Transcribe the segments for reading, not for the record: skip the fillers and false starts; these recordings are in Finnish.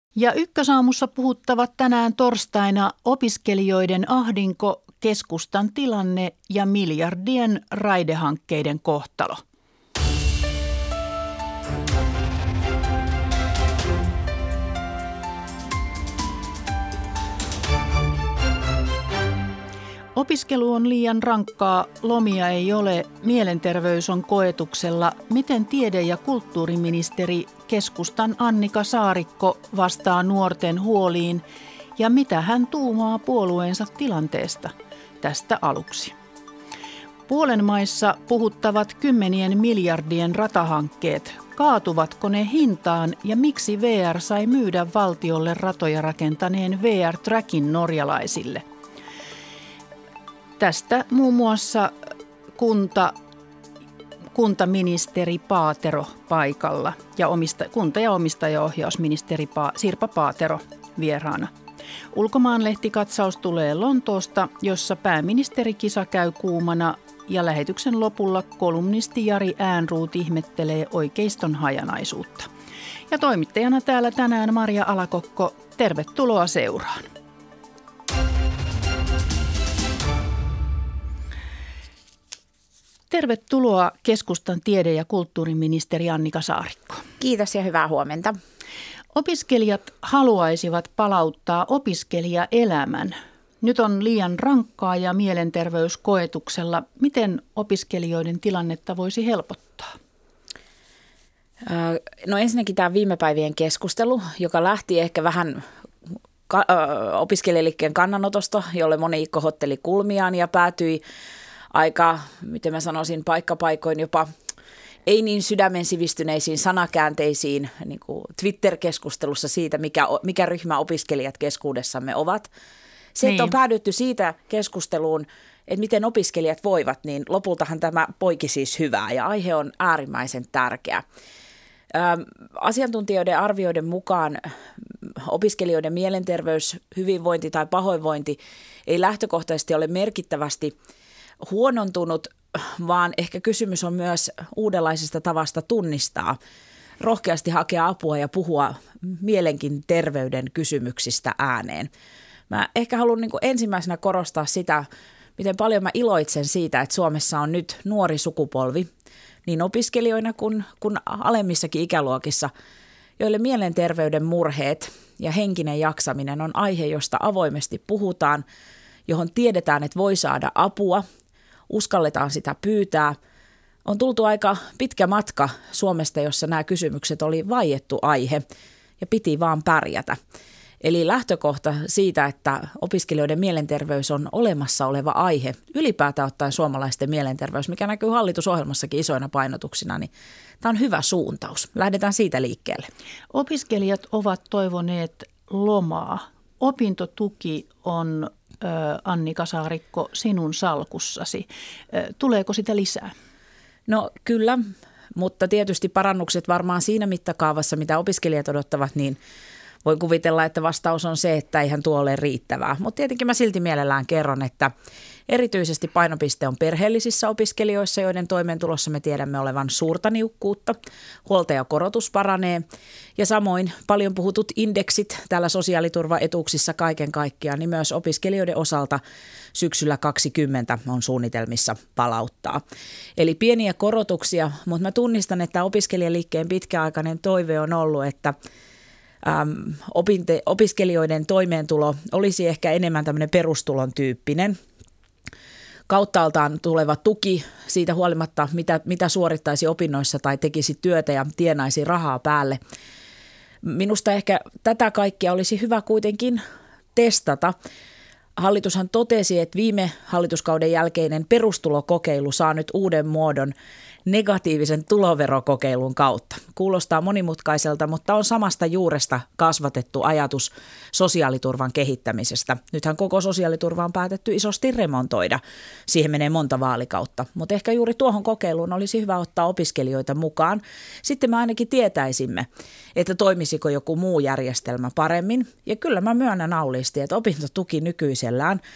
Ja Ykkösaamussa puhuttavat tänään torstaina opiskelijoiden ahdinko, keskustan tilanne ja miljardien raidehankkeiden kohtalo. Opiskelu on liian rankkaa, lomia ei ole, mielenterveys on koetuksella. Miten tiede- ja kulttuuriministeri keskustan Annika Saarikko vastaa nuorten huoliin ja mitä hän tuumaa puolueensa tilanteesta? Tästä aluksi. Puolen maissa puhuttavat kymmenien miljardien ratahankkeet. Kaatuvatko ne hintaan ja miksi VR sai myydä valtiolle ratoja rakentaneen VR Trackin norjalaisille? Tästä muun muassa kuntaministeri Paatero paikalla ja kunta- ja omistajaohjausministeri Sirpa Paatero vieraana. Ulkomaanlehtikatsaus tulee Lontoosta, jossa pääministerikisa käy kuumana ja lähetyksen lopulla kolumnisti Jari Ehrnrooth ihmettelee oikeiston hajanaisuutta. Ja toimittajana täällä tänään Maria Alakokko, tervetuloa seuraan. Tervetuloa keskustan tiede- ja kulttuuriministeri Annika Saarikko. Kiitos ja hyvää huomenta. Opiskelijat haluaisivat palauttaa opiskelijaelämän. Nyt on liian rankkaa ja mielenterveys koetuksella. Miten opiskelijoiden tilannetta voisi helpottaa? No ensinnäkin tämä viime päivien keskustelu, joka lähti ehkä vähän opiskelijaliikkeen kannanotosta, jolle moni kohotteli kulmiaan ja päätyi aika, miten mä sanoisin, paikkapaikoin jopa ei niin sydämen sivistyneisiin sanakäänteisiin niin kuin Twitter-keskustelussa siitä, mikä ryhmä opiskelijat keskuudessamme ovat. Se, että on päädytty siitä keskusteluun, että miten opiskelijat voivat, niin lopultahan tämä poiki siis hyvää ja aihe on äärimmäisen tärkeä. Asiantuntijoiden arvioiden mukaan opiskelijoiden mielenterveys, hyvinvointi tai pahoinvointi ei lähtökohtaisesti ole merkittävästi huonontunut, vaan ehkä kysymys on myös uudenlaisesta tavasta tunnistaa, rohkeasti hakea apua ja puhua mielenkin terveyden kysymyksistä ääneen. Mä ehkä haluan ensimmäisenä korostaa sitä, miten paljon mä iloitsen siitä, että Suomessa on nyt nuori sukupolvi, niin opiskelijoina kuin alemmissakin ikäluokissa, joille mielenterveyden murheet ja henkinen jaksaminen on aihe, josta avoimesti puhutaan, johon tiedetään, että voi saada apua, uskalletaan sitä pyytää. On tultu aika pitkä matka Suomesta, jossa nämä kysymykset oli vaiettu aihe ja piti vaan pärjätä. Eli lähtökohta siitä, että opiskelijoiden mielenterveys on olemassa oleva aihe, ylipäätään ottaen suomalaisten mielenterveys, mikä näkyy hallitusohjelmassakin isoina painotuksina, niin tämä on hyvä suuntaus. Lähdetään siitä liikkeelle. Opiskelijat ovat toivoneet lomaa. Opintotuki on, Annika Saarikko, sinun salkussasi. Tuleeko sitä lisää? No kyllä, mutta tietysti parannukset varmaan siinä mittakaavassa, mitä opiskelijat odottavat, niin voin kuvitella, että vastaus on se, että eihän tuo ole riittävää. Mutta tietenkin mä silti mielellään kerron, että erityisesti painopiste on perheellisissä opiskelijoissa, joiden toimeentulossa me tiedämme olevan suurta niukkuutta. Huoltajakorotus paranee ja samoin paljon puhutut indeksit täällä sosiaaliturvaetuuksissa kaiken kaikkiaan, niin myös opiskelijoiden osalta syksyllä 2020 on suunnitelmissa palauttaa. Eli pieniä korotuksia, mutta mä tunnistan, että opiskelijaliikkeen pitkäaikainen toive on ollut, että opiskelijoiden toimeentulo olisi ehkä enemmän tämmöinen perustulon tyyppinen. Kauttaaltaan tuleva tuki siitä huolimatta, mitä suorittaisi opinnoissa tai tekisi työtä ja tienaisi rahaa päälle. Minusta ehkä tätä kaikkea olisi hyvä kuitenkin testata. Hallitushan totesi, että viime hallituskauden jälkeinen perustulokokeilu saa nyt uuden muodon negatiivisen tuloverokokeilun kautta. Kuulostaa monimutkaiselta, mutta on samasta juuresta kasvatettu ajatus sosiaaliturvan kehittämisestä. Nythän koko sosiaaliturva on päätetty isosti remontoida. Siihen menee monta vaalikautta, mutta ehkä juuri tuohon kokeiluun olisi hyvä ottaa opiskelijoita mukaan. Sitten me ainakin tietäisimme, että toimisiko joku muu järjestelmä paremmin. Ja kyllä mä myönnän auliisti, että opintotuki nykyisellään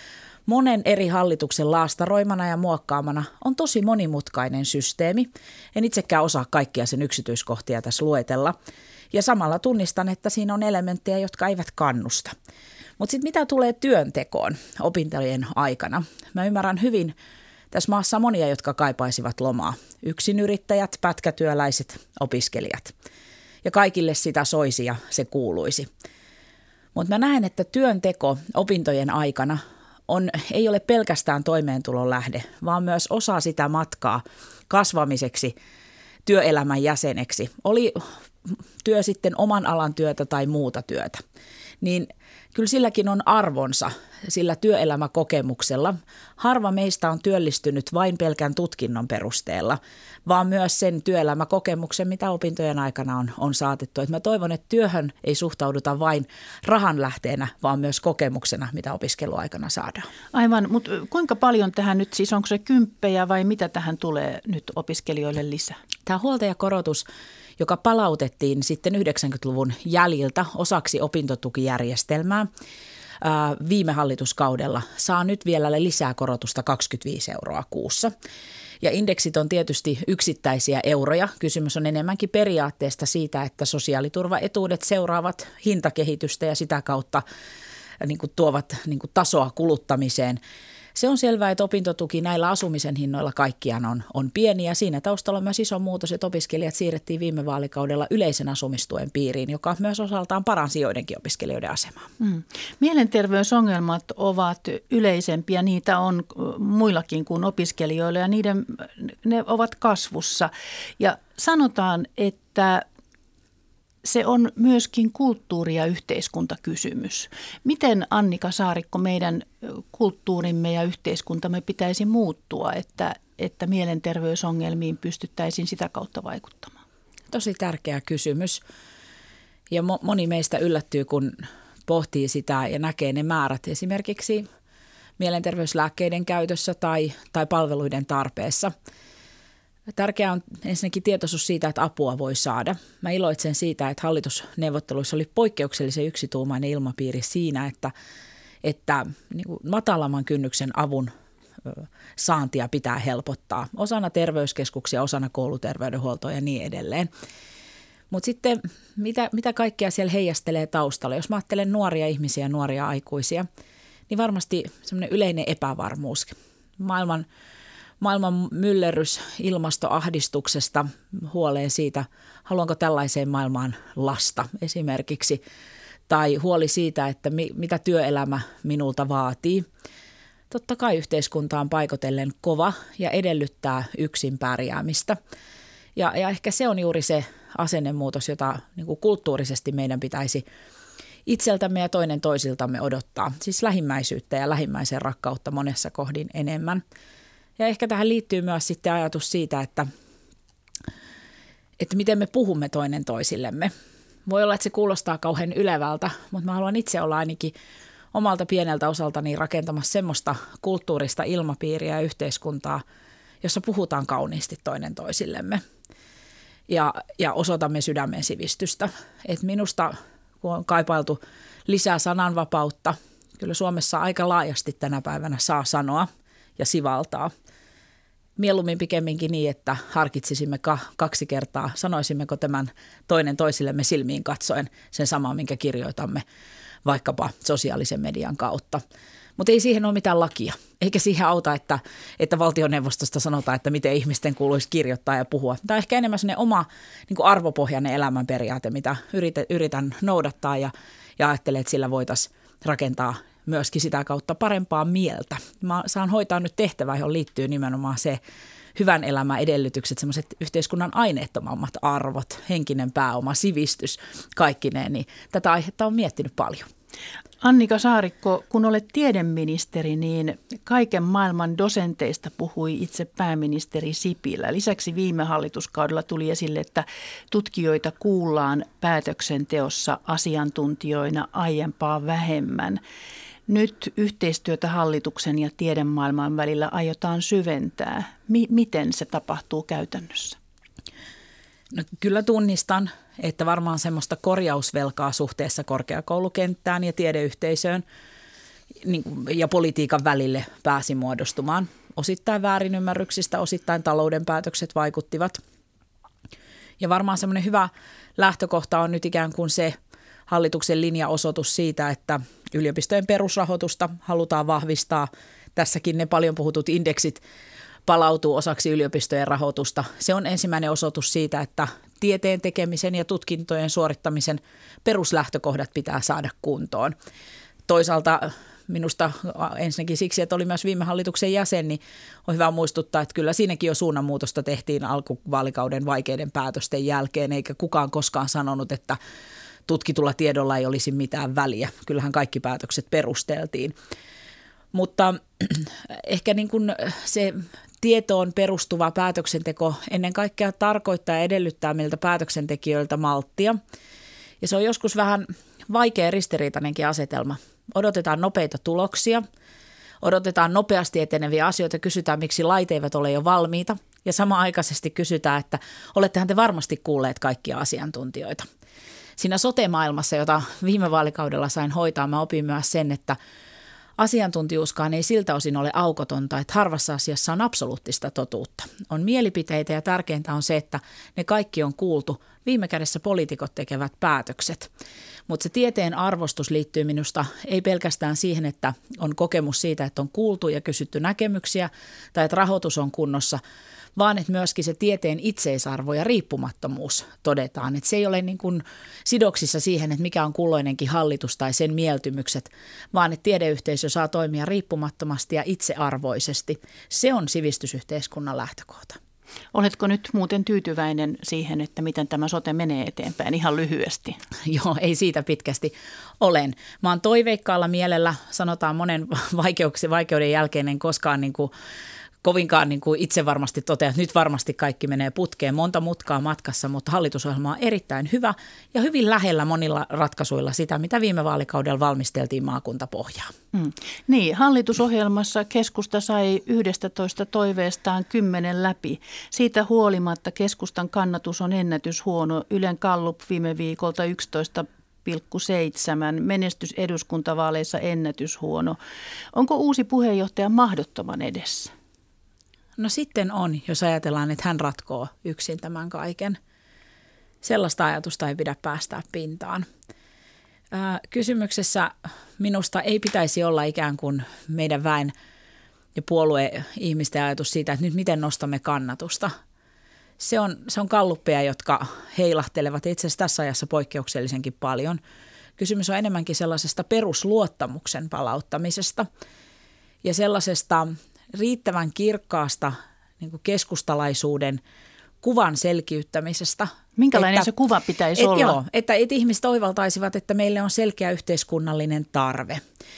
monen eri hallituksen laastaroimana ja muokkaamana on tosi monimutkainen systeemi. En itsekään osaa kaikkia sen yksityiskohtia tässä luetella. Ja samalla tunnistan, että siinä on elementtejä, jotka eivät kannusta. Mutta sitten mitä tulee työntekoon opintojen aikana? Mä ymmärrän hyvin tässä maassa monia, jotka kaipaisivat lomaa. Yksinyrittäjät, pätkätyöläiset, opiskelijat. Ja kaikille sitä soisi ja se kuuluisi. Mutta mä näen, että työnteko opintojen aikana ei ole pelkästään toimeentulon lähde, vaan myös osa sitä matkaa kasvamiseksi työelämän jäseneksi. Oli työ sitten oman alan työtä tai muuta työtä, niin kyllä silläkin on arvonsa sillä työelämäkokemuksella. Harva meistä on työllistynyt vain pelkän tutkinnon perusteella, vaan myös sen työelämäkokemuksen, mitä opintojen aikana on saatettu. Et mä toivon, että työhön ei suhtauduta vain rahan lähteenä, vaan myös kokemuksena, mitä opiskeluaikana saadaan. Aivan, mutta kuinka paljon tähän nyt siis, onko se 10 vai mitä tähän tulee nyt opiskelijoille lisää? Tämä huoltajakorotus, joka palautettiin sitten 90-luvun jäljiltä osaksi opintotukijärjestelmää viime hallituskaudella, saa nyt vielä lisää korotusta 25 € kuussa. Ja indeksit on tietysti yksittäisiä euroja. Kysymys on enemmänkin periaatteesta siitä, että sosiaaliturvaetuudet seuraavat hintakehitystä ja sitä kautta tuovat tasoa kuluttamiseen. Se on selvää, että opintotuki näillä asumisen hinnoilla kaikkiaan on pieni ja siinä taustalla on myös iso muutos, että opiskelijat siirrettiin viime vaalikaudella yleisen asumistuen piiriin, joka myös osaltaan paransi joidenkin opiskelijoiden asemaa. Mielenterveysongelmat ovat yleisempiä, niitä on muillakin kuin opiskelijoilla ja ne ovat kasvussa ja sanotaan, että se on myöskin kulttuuri- ja yhteiskuntakysymys. Miten, Annika Saarikko, meidän kulttuurimme ja yhteiskuntamme pitäisi muuttua, että mielenterveysongelmiin pystyttäisiin sitä kautta vaikuttamaan? Tosi tärkeä kysymys. Ja moni meistä yllättyy, kun pohtii sitä ja näkee ne määrät esimerkiksi mielenterveyslääkkeiden käytössä tai palveluiden tarpeessa. Tärkeää on ensinnäkin tietoisuus siitä, että apua voi saada. Mä iloitsen siitä, että hallitusneuvotteluissa oli poikkeuksellisen yksituumainen ilmapiiri siinä, että niin kuin matalamman kynnyksen avun saantia pitää helpottaa osana terveyskeskuksia, osana kouluterveydenhuoltoa ja niin edelleen. Mutta sitten mitä kaikkea siellä heijastelee taustalla? Jos mä ajattelen nuoria ihmisiä, nuoria aikuisia, niin varmasti semmoinen yleinen epävarmuus. Maailman myllerrys ilmastoahdistuksesta huoleen siitä, haluanko tällaiseen maailmaan lasta esimerkiksi, tai huoli siitä, että mitä työelämä minulta vaatii. Totta kai yhteiskunta on paikotellen kova ja edellyttää yksin pärjäämistä. Ja ehkä se on juuri se asennemuutos, jota niin kuin kulttuurisesti meidän pitäisi itseltämme ja toinen toisiltamme odottaa. Siis lähimmäisyyttä ja lähimmäisen rakkautta monessa kohdin enemmän. Ja ehkä tähän liittyy myös sitten ajatus siitä, että miten me puhumme toinen toisillemme. Voi olla, että se kuulostaa kauhean ylevältä, mutta mä haluan itse olla ainakin omalta pieneltä osaltani rakentamassa semmoista kulttuurista ilmapiiriä ja yhteiskuntaa, jossa puhutaan kauniisti toinen toisillemme ja osoitamme sydämen sivistystä. Et minusta, kun on kaipailtu lisää sananvapautta, kyllä Suomessa aika laajasti tänä päivänä saa sanoa ja sivaltaa. Mieluummin pikemminkin niin, että harkitsisimme 2 kertaa, sanoisimmeko tämän toinen toisillemme silmiin katsoen sen samaa, minkä kirjoitamme vaikkapa sosiaalisen median kautta. Mutta ei siihen ole mitään lakia, eikä siihen auta, että valtioneuvostosta sanotaan, että miten ihmisten kuuluisi kirjoittaa ja puhua. Tämä on ehkä enemmän sellainen oma niin kuin arvopohjainen elämänperiaate, mitä yritän noudattaa ja ajattelen, että sillä voitaisiin rakentaa myöskin sitä kautta parempaa mieltä. Mä saan hoitaa nyt tehtävää, johon liittyy nimenomaan se hyvän elämän edellytykset, sellaiset yhteiskunnan aineettomammat arvot, henkinen pääoma, sivistys, kaikkineen, niin tätä aihetta on miettinyt paljon. Annika Saarikko, kun olet tiedeministeri, niin kaiken maailman dosenteista puhui itse pääministeri Sipilä. Lisäksi viime hallituskaudella tuli esille, että tutkijoita kuullaan päätöksenteossa asiantuntijoina aiempaa vähemmän. Nyt yhteistyötä hallituksen ja tiedemaailman välillä aiotaan syventää. Miten se tapahtuu käytännössä? No, kyllä tunnistan, että varmaan semmoista korjausvelkaa suhteessa korkeakoulukenttään ja tiedeyhteisöön ja politiikan välille pääsi muodostumaan. Osittain väärinymmärryksistä, osittain talouden päätökset vaikuttivat. Ja varmaan semmoinen hyvä lähtökohta on nyt ikään kuin se hallituksen linjaosoitus siitä, että yliopistojen perusrahoitusta halutaan vahvistaa. Tässäkin ne paljon puhutut indeksit palautuu osaksi yliopistojen rahoitusta. Se on ensimmäinen osoitus siitä, että tieteen tekemisen ja tutkintojen suorittamisen peruslähtökohdat pitää saada kuntoon. Toisaalta minusta ensinnäkin siksi, että oli myös viime hallituksen jäsen, niin on hyvä muistuttaa, että kyllä siinäkin jo suunnanmuutosta tehtiin alkuvaalikauden vaikeiden päätösten jälkeen, eikä kukaan koskaan sanonut, että tutkitulla tiedolla ei olisi mitään väliä. Kyllähän kaikki päätökset perusteltiin. Mutta ehkä niin kuin se tietoon perustuva päätöksenteko ennen kaikkea tarkoittaa ja edellyttää meiltä päätöksentekijöiltä malttia. Ja se on joskus vähän vaikea ristiriitainenkin asetelma. Odotetaan nopeita tuloksia, odotetaan nopeasti eteneviä asioita, kysytään miksi lait eivät ole jo valmiita ja samanaikaisesti kysytään, että olettehan te varmasti kuulleet kaikkia asiantuntijoita. Siinä sote-maailmassa, jota viime vaalikaudella sain hoitaa, mä opin myös sen, että asiantuntijuuskaan ei siltä osin ole aukotonta, että harvassa asiassa on absoluuttista totuutta. On mielipiteitä ja tärkeintä on se, että ne kaikki on kuultu. Viime kädessä poliitikot tekevät päätökset. Mutta se tieteen arvostus liittyy minusta ei pelkästään siihen, että on kokemus siitä, että on kuultu ja kysytty näkemyksiä tai että rahoitus on kunnossa, vaan että myöskin se tieteen itseisarvo ja riippumattomuus todetaan. Että se ei ole niin kuin sidoksissa siihen, että mikä on kulloinenkin hallitus tai sen mieltymykset, vaan että tiedeyhteisö saa toimia riippumattomasti ja itsearvoisesti. Se on sivistysyhteiskunnan lähtökohta. Oletko nyt muuten tyytyväinen siihen, että miten tämä sote menee eteenpäin ihan lyhyesti? Joo, ei siitä pitkästi olen. Mä oon toiveikkaalla mielellä, sanotaan monen vaikeuden jälkeen en koskaan kovinkaan itse varmasti totea, että nyt varmasti kaikki menee putkeen, monta mutkaa matkassa, mutta hallitusohjelma on erittäin hyvä ja hyvin lähellä monilla ratkaisuilla sitä, mitä viime vaalikaudella valmisteltiin maakuntapohjaa. Niin, hallitusohjelmassa keskusta sai 11 toiveestaan 10 läpi. Siitä huolimatta keskustan kannatus on ennätyshuono. Ylen Gallup viime viikolta 11,7, menestys eduskuntavaaleissa ennätyshuono. Onko uusi puheenjohtaja mahdottoman edessä? No sitten on, jos ajatellaan, että hän ratkoo yksin tämän kaiken. Sellaista ajatusta ei pidä päästää pintaan. Kysymyksessä minusta ei pitäisi olla ikään kuin meidän väen ja puolue-ihmisten ajatus siitä, että nyt miten nostamme kannatusta. Se on galluppeja, jotka heilahtelevat itse asiassa tässä ajassa poikkeuksellisenkin paljon. Kysymys on enemmänkin sellaisesta perusluottamuksen palauttamisesta ja sellaisesta riittävän kirkkaasta niin kuin keskustalaisuuden kuvan selkiyttämisestä. Minkälainen se kuva pitäisi olla? Joo, että ihmiset oivaltaisivat, että meille on selkeä yhteiskunnallinen tarve.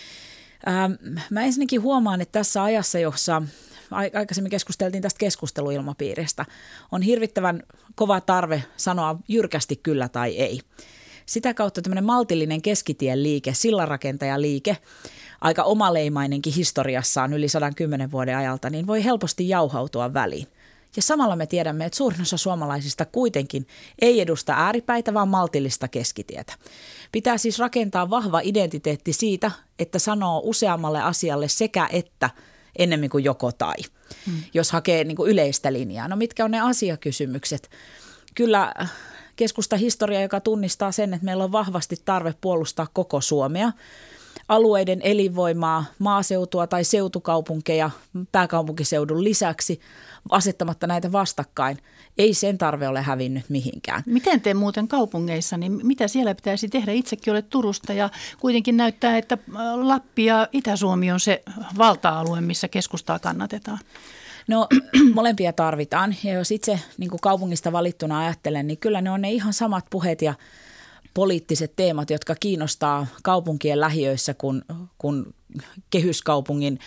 Mä ensinnäkin huomaan, että tässä ajassa, jossa aikaisemmin keskusteltiin tästä keskusteluilmapiiristä, on hirvittävän kova tarve sanoa jyrkästi kyllä tai ei. Sitä kautta tämmöinen maltillinen keskitien liike, sillanrakentajaliike, aika omaleimainenkin historiassaan yli 110 vuoden ajalta, niin voi helposti jauhautua väliin. Ja samalla me tiedämme, että suurin osa suomalaisista kuitenkin ei edusta ääripäitä, vaan maltillista keskitietä. Pitää siis rakentaa vahva identiteetti siitä, että sanoo useammalle asialle sekä että ennemmin kuin joko tai, jos hakee niin kuin yleistä linjaa. No mitkä on ne asiakysymykset? Kyllä keskusta historia, joka tunnistaa sen, että meillä on vahvasti tarve puolustaa koko Suomea, alueiden elinvoimaa, maaseutua tai seutukaupunkeja pääkaupunkiseudun lisäksi asettamatta näitä vastakkain. Ei sen tarve ole hävinnyt mihinkään. Miten te muuten kaupungeissa, niin mitä siellä pitäisi tehdä? Itsekin olet Turusta ja kuitenkin näyttää, että Lappi ja Itä-Suomi on se valta-alue, missä keskustaa kannatetaan. No molempia tarvitaan ja jos itse niin kuin kaupungista valittuna ajattelen, niin kyllä ne on ne ihan samat puheet ja poliittiset teemat, jotka kiinnostaa kaupunkien lähiöissä kuin kehyskaupungin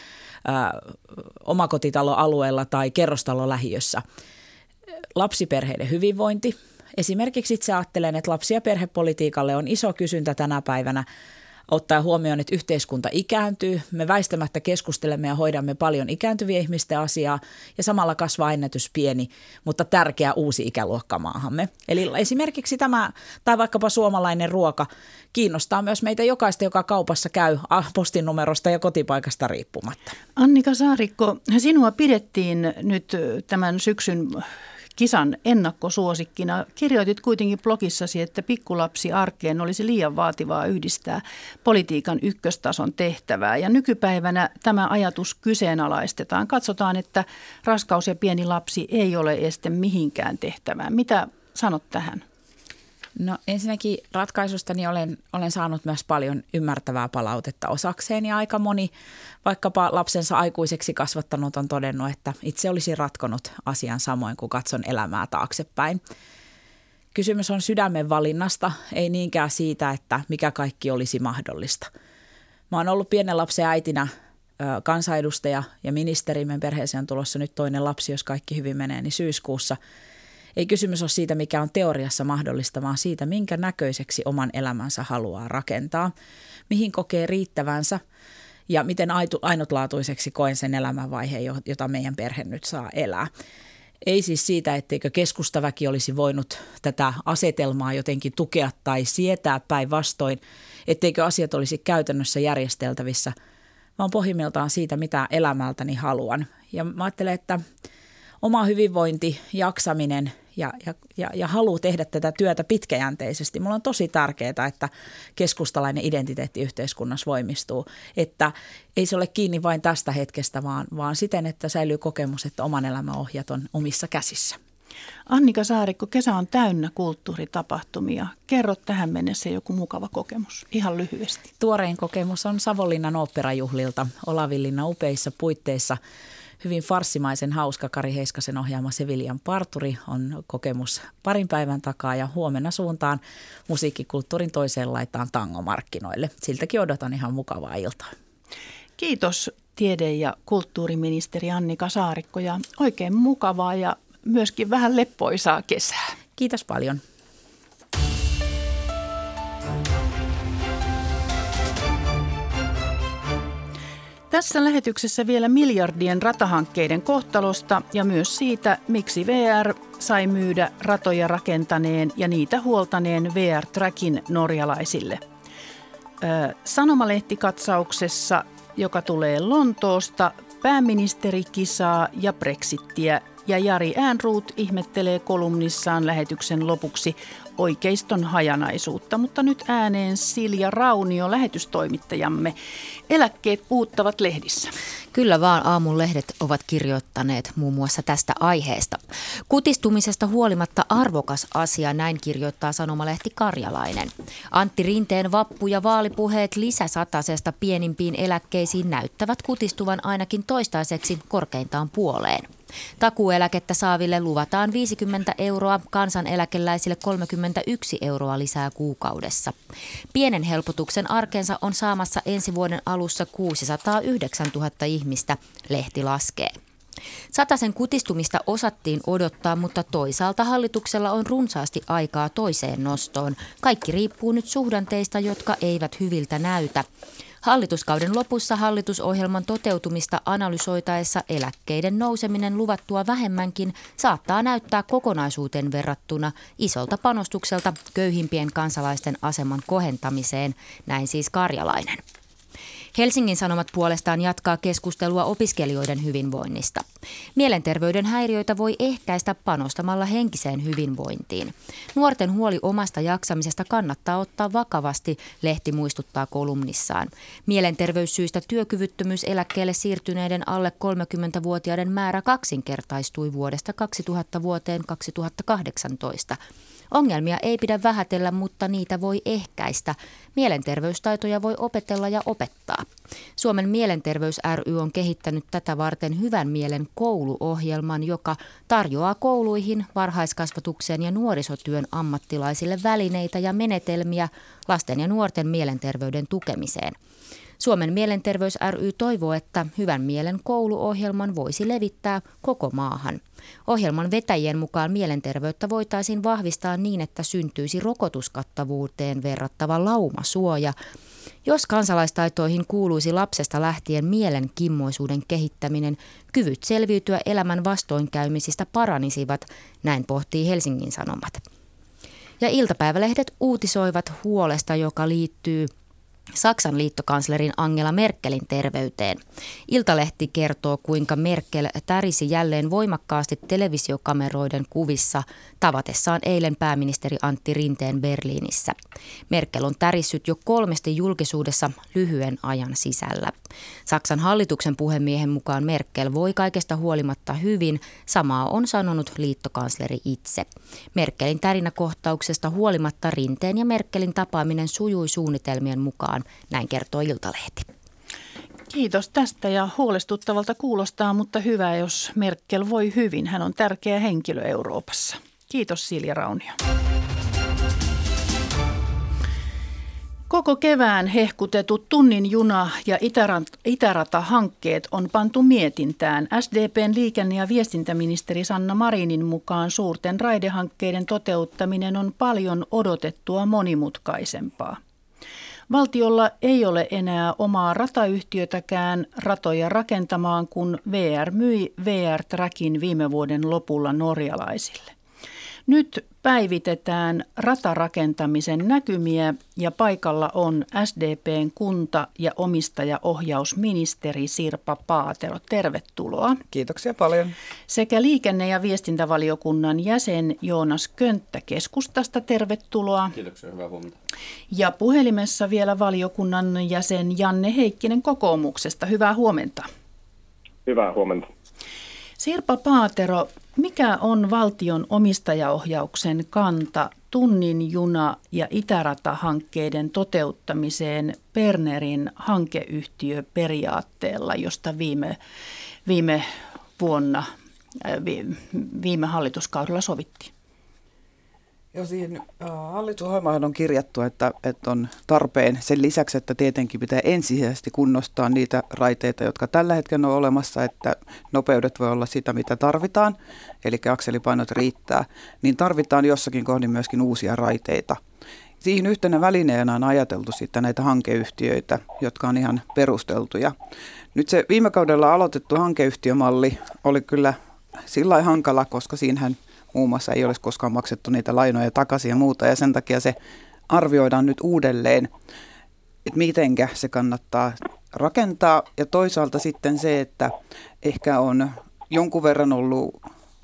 omakotitaloalueella tai kerrostalolähiössä. Lapsiperheiden hyvinvointi. Esimerkiksi itse ajattelen, että lapsi- ja perhepolitiikalle on iso kysyntä tänä päivänä ottaa huomioon, että yhteiskunta ikääntyy. Me väistämättä keskustelemme ja hoidamme paljon ikääntyviä ihmisten asiaa ja samalla kasvaa ennätyspieni, mutta tärkeä uusi ikäluokka maahamme. Eli esimerkiksi tämä tai vaikkapa suomalainen ruoka kiinnostaa myös meitä jokaista, joka kaupassa käy postinumerosta ja kotipaikasta riippumatta. Annika Saarikko, sinua pidettiin nyt tämän syksyn kisan ennakkosuosikkina. Kirjoitit kuitenkin blogissasi, että pikkulapsi arkeen olisi liian vaativaa yhdistää politiikan ykköstason tehtävää. Ja nykypäivänä tämä ajatus kyseenalaistetaan. Katsotaan, että raskaus ja pieni lapsi ei ole este mihinkään tehtävään. Mitä sanot tähän? No ensinnäkin ratkaisustani olen saanut myös paljon ymmärtävää palautetta osakseen ja aika moni vaikkapa lapsensa aikuiseksi kasvattanut on todennut, että itse olisi ratkonut asian samoin kuin katson elämää taaksepäin. Kysymys on sydämen valinnasta, ei niinkään siitä, että mikä kaikki olisi mahdollista. Mä oon ollut pienen lapsen äitinä kansanedustaja ja ministeri. Meidän perheeseen on tulossa nyt toinen lapsi, jos kaikki hyvin menee, niin syyskuussa. Ei kysymys ole siitä, mikä on teoriassa mahdollista, vaan siitä, minkä näköiseksi oman elämänsä haluaa rakentaa, mihin kokee riittävänsä ja miten ainutlaatuiseksi koen sen elämänvaiheen, jota meidän perhe nyt saa elää. Ei siis siitä, etteikö keskustaväki olisi voinut tätä asetelmaa jotenkin tukea tai sietää päinvastoin, etteikö asiat olisi käytännössä järjesteltävissä, vaan pohjimmiltaan siitä, mitä elämältäni haluan. Ja mä ajattelen, että oma hyvinvointi, jaksaminen ja halu tehdä tätä työtä pitkäjänteisesti. Mulla on tosi tärkeää, että keskustalainen identiteetti yhteiskunnassa voimistuu, että ei se ole kiinni vain tästä hetkestä, vaan siten, että säilyy kokemus, että oman elämän ohjat on omissa käsissä. Annika Saarikko, kesä on täynnä kulttuuritapahtumia. Kerro tähän mennessä joku mukava kokemus, ihan lyhyesti. Tuorein kokemus on Savonlinnan oopperajuhlilta Olavinlinnan upeissa puitteissa. Hyvin farssimaisen hauska Kari Heiskasen ohjaama Sevillian parturi on kokemus parin päivän takaa ja huomenna suuntaan musiikkikulttuurin toiseen laitaan tangomarkkinoille. Siltäkin odotan ihan mukavaa iltaa. Kiitos tiede- ja kulttuuriministeri Annika Saarikko ja oikein mukavaa ja myöskin vähän leppoisaa kesää. Kiitos paljon. Tässä lähetyksessä vielä miljardien ratahankkeiden kohtalosta ja myös siitä, miksi VR sai myydä ratoja rakentaneen ja niitä huoltaneen VR Trackin norjalaisille. Sanomalehtikatauksessa, joka tulee Lontoosta, pääministerikisaa ja Brexittiä ja Jari Ehrnrooth ihmettelee kolumnissaan lähetyksen lopuksi oikeiston hajanaisuutta, mutta nyt ääneen Silja Raunio, lähetystoimittajamme. Eläkkeet puhuttavat lehdissä. Kyllä vaan aamun lehdet ovat kirjoittaneet muun muassa tästä aiheesta. Kutistumisesta huolimatta arvokas asia, näin kirjoittaa sanomalehti Karjalainen. Antti Rinteen vappu- ja vaalipuheet lisäsatasesta pienimpiin eläkkeisiin näyttävät kutistuvan ainakin toistaiseksi korkeintaan puoleen. Takuueläkettä saaville luvataan 50 euroa, kansaneläkeläisille 31 euroa lisää kuukaudessa. Pienen helpotuksen arkeensa on saamassa ensi vuoden alussa 609 000 ihmistä, lehti laskee. Satasen kutistumista osattiin odottaa, mutta toisaalta hallituksella on runsaasti aikaa toiseen nostoon. Kaikki riippuu nyt suhdanteista, jotka eivät hyviltä näytä. Hallituskauden lopussa hallitusohjelman toteutumista analysoitaessa eläkkeiden nouseminen luvattua vähemmänkin saattaa näyttää kokonaisuuteen verrattuna isolta panostukselta köyhimpien kansalaisten aseman kohentamiseen, näin siis Karjalainen. Helsingin Sanomat puolestaan jatkaa keskustelua opiskelijoiden hyvinvoinnista. Mielenterveyden häiriöitä voi ehkäistä panostamalla henkiseen hyvinvointiin. Nuorten huoli omasta jaksamisesta kannattaa ottaa vakavasti, lehti muistuttaa kolumnissaan. Mielenterveyssyistä työkyvyttömyyseläkkeelle siirtyneiden alle 30-vuotiaiden määrä kaksinkertaistui vuodesta 2000 vuoteen 2018. Ongelmia ei pidä vähätellä, mutta niitä voi ehkäistä. Mielenterveystaitoja voi opetella ja opettaa. Suomen Mielenterveys ry on kehittänyt tätä varten Hyvän mielen kouluohjelman, joka tarjoaa kouluihin, varhaiskasvatukseen ja nuorisotyön ammattilaisille välineitä ja menetelmiä lasten ja nuorten mielenterveyden tukemiseen. Suomen Mielenterveys ry toivoo, että Hyvän mielen kouluohjelman voisi levittää koko maahan. Ohjelman vetäjien mukaan mielenterveyttä voitaisiin vahvistaa niin, että syntyisi rokotuskattavuuteen verrattava laumasuoja Jos kansalaistaitoihin kuuluisi lapsesta lähtien mielenkimmoisuuden kehittäminen, kyvyt selviytyä elämän vastoinkäymisistä paranisivat, näin pohtii Helsingin Sanomat. Ja iltapäivälehdet uutisoivat huolesta, joka liittyy Saksan liittokanslerin Angela Merkelin terveyteen. Iltalehti kertoo, kuinka Merkel tärisi jälleen voimakkaasti televisiokameroiden kuvissa tavatessaan eilen pääministeri Antti Rinteen Berliinissä. Merkel on tärissyt jo 3 julkisuudessa lyhyen ajan sisällä. Saksan hallituksen puhemiehen mukaan Merkel voi kaikesta huolimatta hyvin, samaa on sanonut liittokansleri itse. Merkelin tärinäkohtauksesta huolimatta Rinteen ja Merkelin tapaaminen sujui suunnitelmien mukaan. Näin kertoo Iltalehti. Kiitos tästä ja huolestuttavalta kuulostaa, mutta hyvä, jos Merkel voi hyvin. Hän on tärkeä henkilö Euroopassa. Kiitos Silja Raunio. Koko kevään hehkutetut tunnin juna- ja itärata-hankkeet on pantu mietintään. SDP:n liikenne- ja viestintäministeri Sanna Marinin mukaan suurten raidehankkeiden toteuttaminen on paljon odotettua monimutkaisempaa. Valtiolla ei ole enää omaa ratayhtiötäkään ratoja rakentamaan, kun VR myi VR Trackin viime vuoden lopulla norjalaisille. Nyt päivitetään ratarakentamisen näkymiä ja paikalla on SDP:n kunta- ja omistajaohjausministeri Sirpa Paatero. Tervetuloa. Kiitoksia paljon. Sekä liikenne- ja viestintävaliokunnan jäsen Joonas Könttä keskustasta. Tervetuloa. Kiitoksia, hyvää huomenta. Ja puhelimessa vielä valiokunnan jäsen Janne Heikkinen kokoomuksesta. Hyvää huomenta. Hyvää huomenta. Sirpa Paatero, mikä on valtion omistajaohjauksen kanta tunnin juna- ja itärata-hankkeiden toteuttamiseen Bernerin hankeyhtiöperiaatteella, josta viime hallituskaudella sovittiin? Jo siihen hallitusohjelmaan on kirjattu, että on tarpeen sen lisäksi, että tietenkin pitää ensisijaisesti kunnostaa niitä raiteita, jotka tällä hetkellä on olemassa, että nopeudet voi olla sitä, mitä tarvitaan, eli akselipainot riittää, niin tarvitaan jossakin kohdin myöskin uusia raiteita. Siihen yhtenä välineenä on ajateltu sitten näitä hankeyhtiöitä, jotka on ihan perusteltuja. Nyt se viime kaudella aloitettu hankeyhtiömalli oli kyllä sillä lailla hankala, koska siinähän muun muassa ei olisi koskaan maksettu niitä lainoja takaisin ja muuta, ja sen takia se arvioidaan nyt uudelleen, että mitenkä se kannattaa rakentaa. Ja toisaalta sitten se, että ehkä on jonkun verran ollut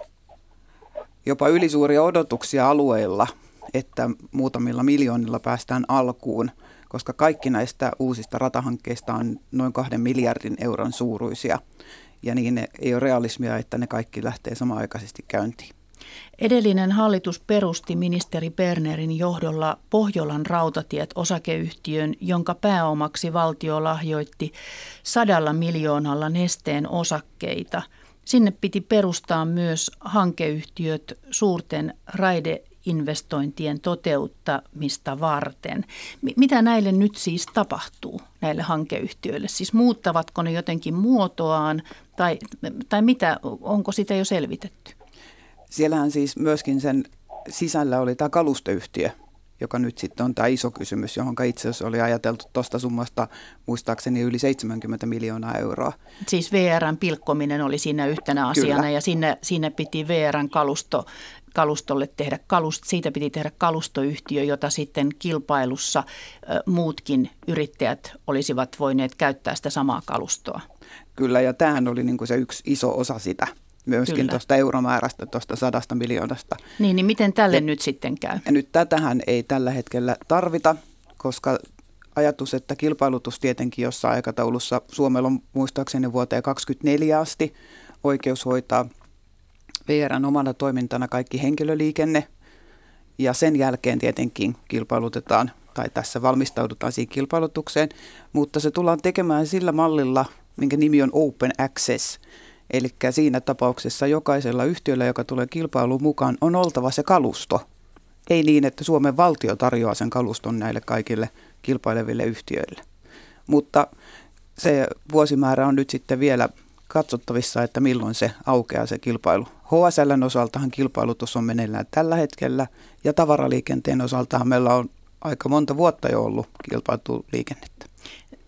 jopa ylisuuria odotuksia alueilla, että muutamilla miljoonilla päästään alkuun, koska kaikki näistä uusista ratahankkeista on noin 2 miljardin euron suuruisia, ja niin ei ole realismia, että ne kaikki lähtee samanaikaisesti käyntiin. Edellinen hallitus perusti ministeri Bernerin johdolla Pohjolan rautatiet osakeyhtiön, jonka pääomaksi valtio lahjoitti 100 miljoonalla Nesteen osakkeita. Sinne piti perustaa myös hankeyhtiöt suurten raideinvestointien toteuttamista varten. Mitä näille nyt siis tapahtuu, näille hankeyhtiöille? Siis muuttavatko ne jotenkin muotoaan tai mitä, onko sitä jo selvitetty? Siellähän siis myöskin sen sisällä oli tämä kalustoyhtiö, joka nyt sitten on tämä iso kysymys, johon itse asiassa oli ajateltu tuosta summasta muistaakseni yli 70 miljoonaa euroa. Siis VR:n pilkkominen oli siinä yhtenä asiana. Kyllä. Ja siinä piti VR:n kalustolle tehdä siitä piti tehdä kalustoyhtiö, jota sitten kilpailussa muutkin yrittäjät olisivat voineet käyttää sitä samaa kalustoa. Kyllä, ja tämähän oli niin kuin se yksi iso osa sitä. Myöskin tuosta euromäärästä, tuosta 100 miljoonasta. Niin miten tälle nyt sitten käy? Ja nyt tätähän ei tällä hetkellä tarvita, koska ajatus, että kilpailutus tietenkin jossain aikataulussa, Suomella on muistaakseni vuoteen 2024 asti oikeus hoitaa VR:n omana toimintana kaikki henkilöliikenne, ja sen jälkeen tietenkin kilpailutetaan, tai tässä valmistaudutaan siihen kilpailutukseen, mutta se tullaan tekemään sillä mallilla, minkä nimi on Open Access. Eli siinä tapauksessa jokaisella yhtiöllä, joka tulee kilpailuun mukaan, on oltava se kalusto. Ei niin, että Suomen valtio tarjoaa sen kaluston näille kaikille kilpaileville yhtiöille. Mutta se vuosimäärä on nyt sitten vielä katsottavissa, että milloin se aukeaa se kilpailu. HSL:n osaltahan kilpailutus on meneillään tällä hetkellä, ja tavaraliikenteen osaltahan meillä on aika monta vuotta jo ollut kilpailtu liikennettä.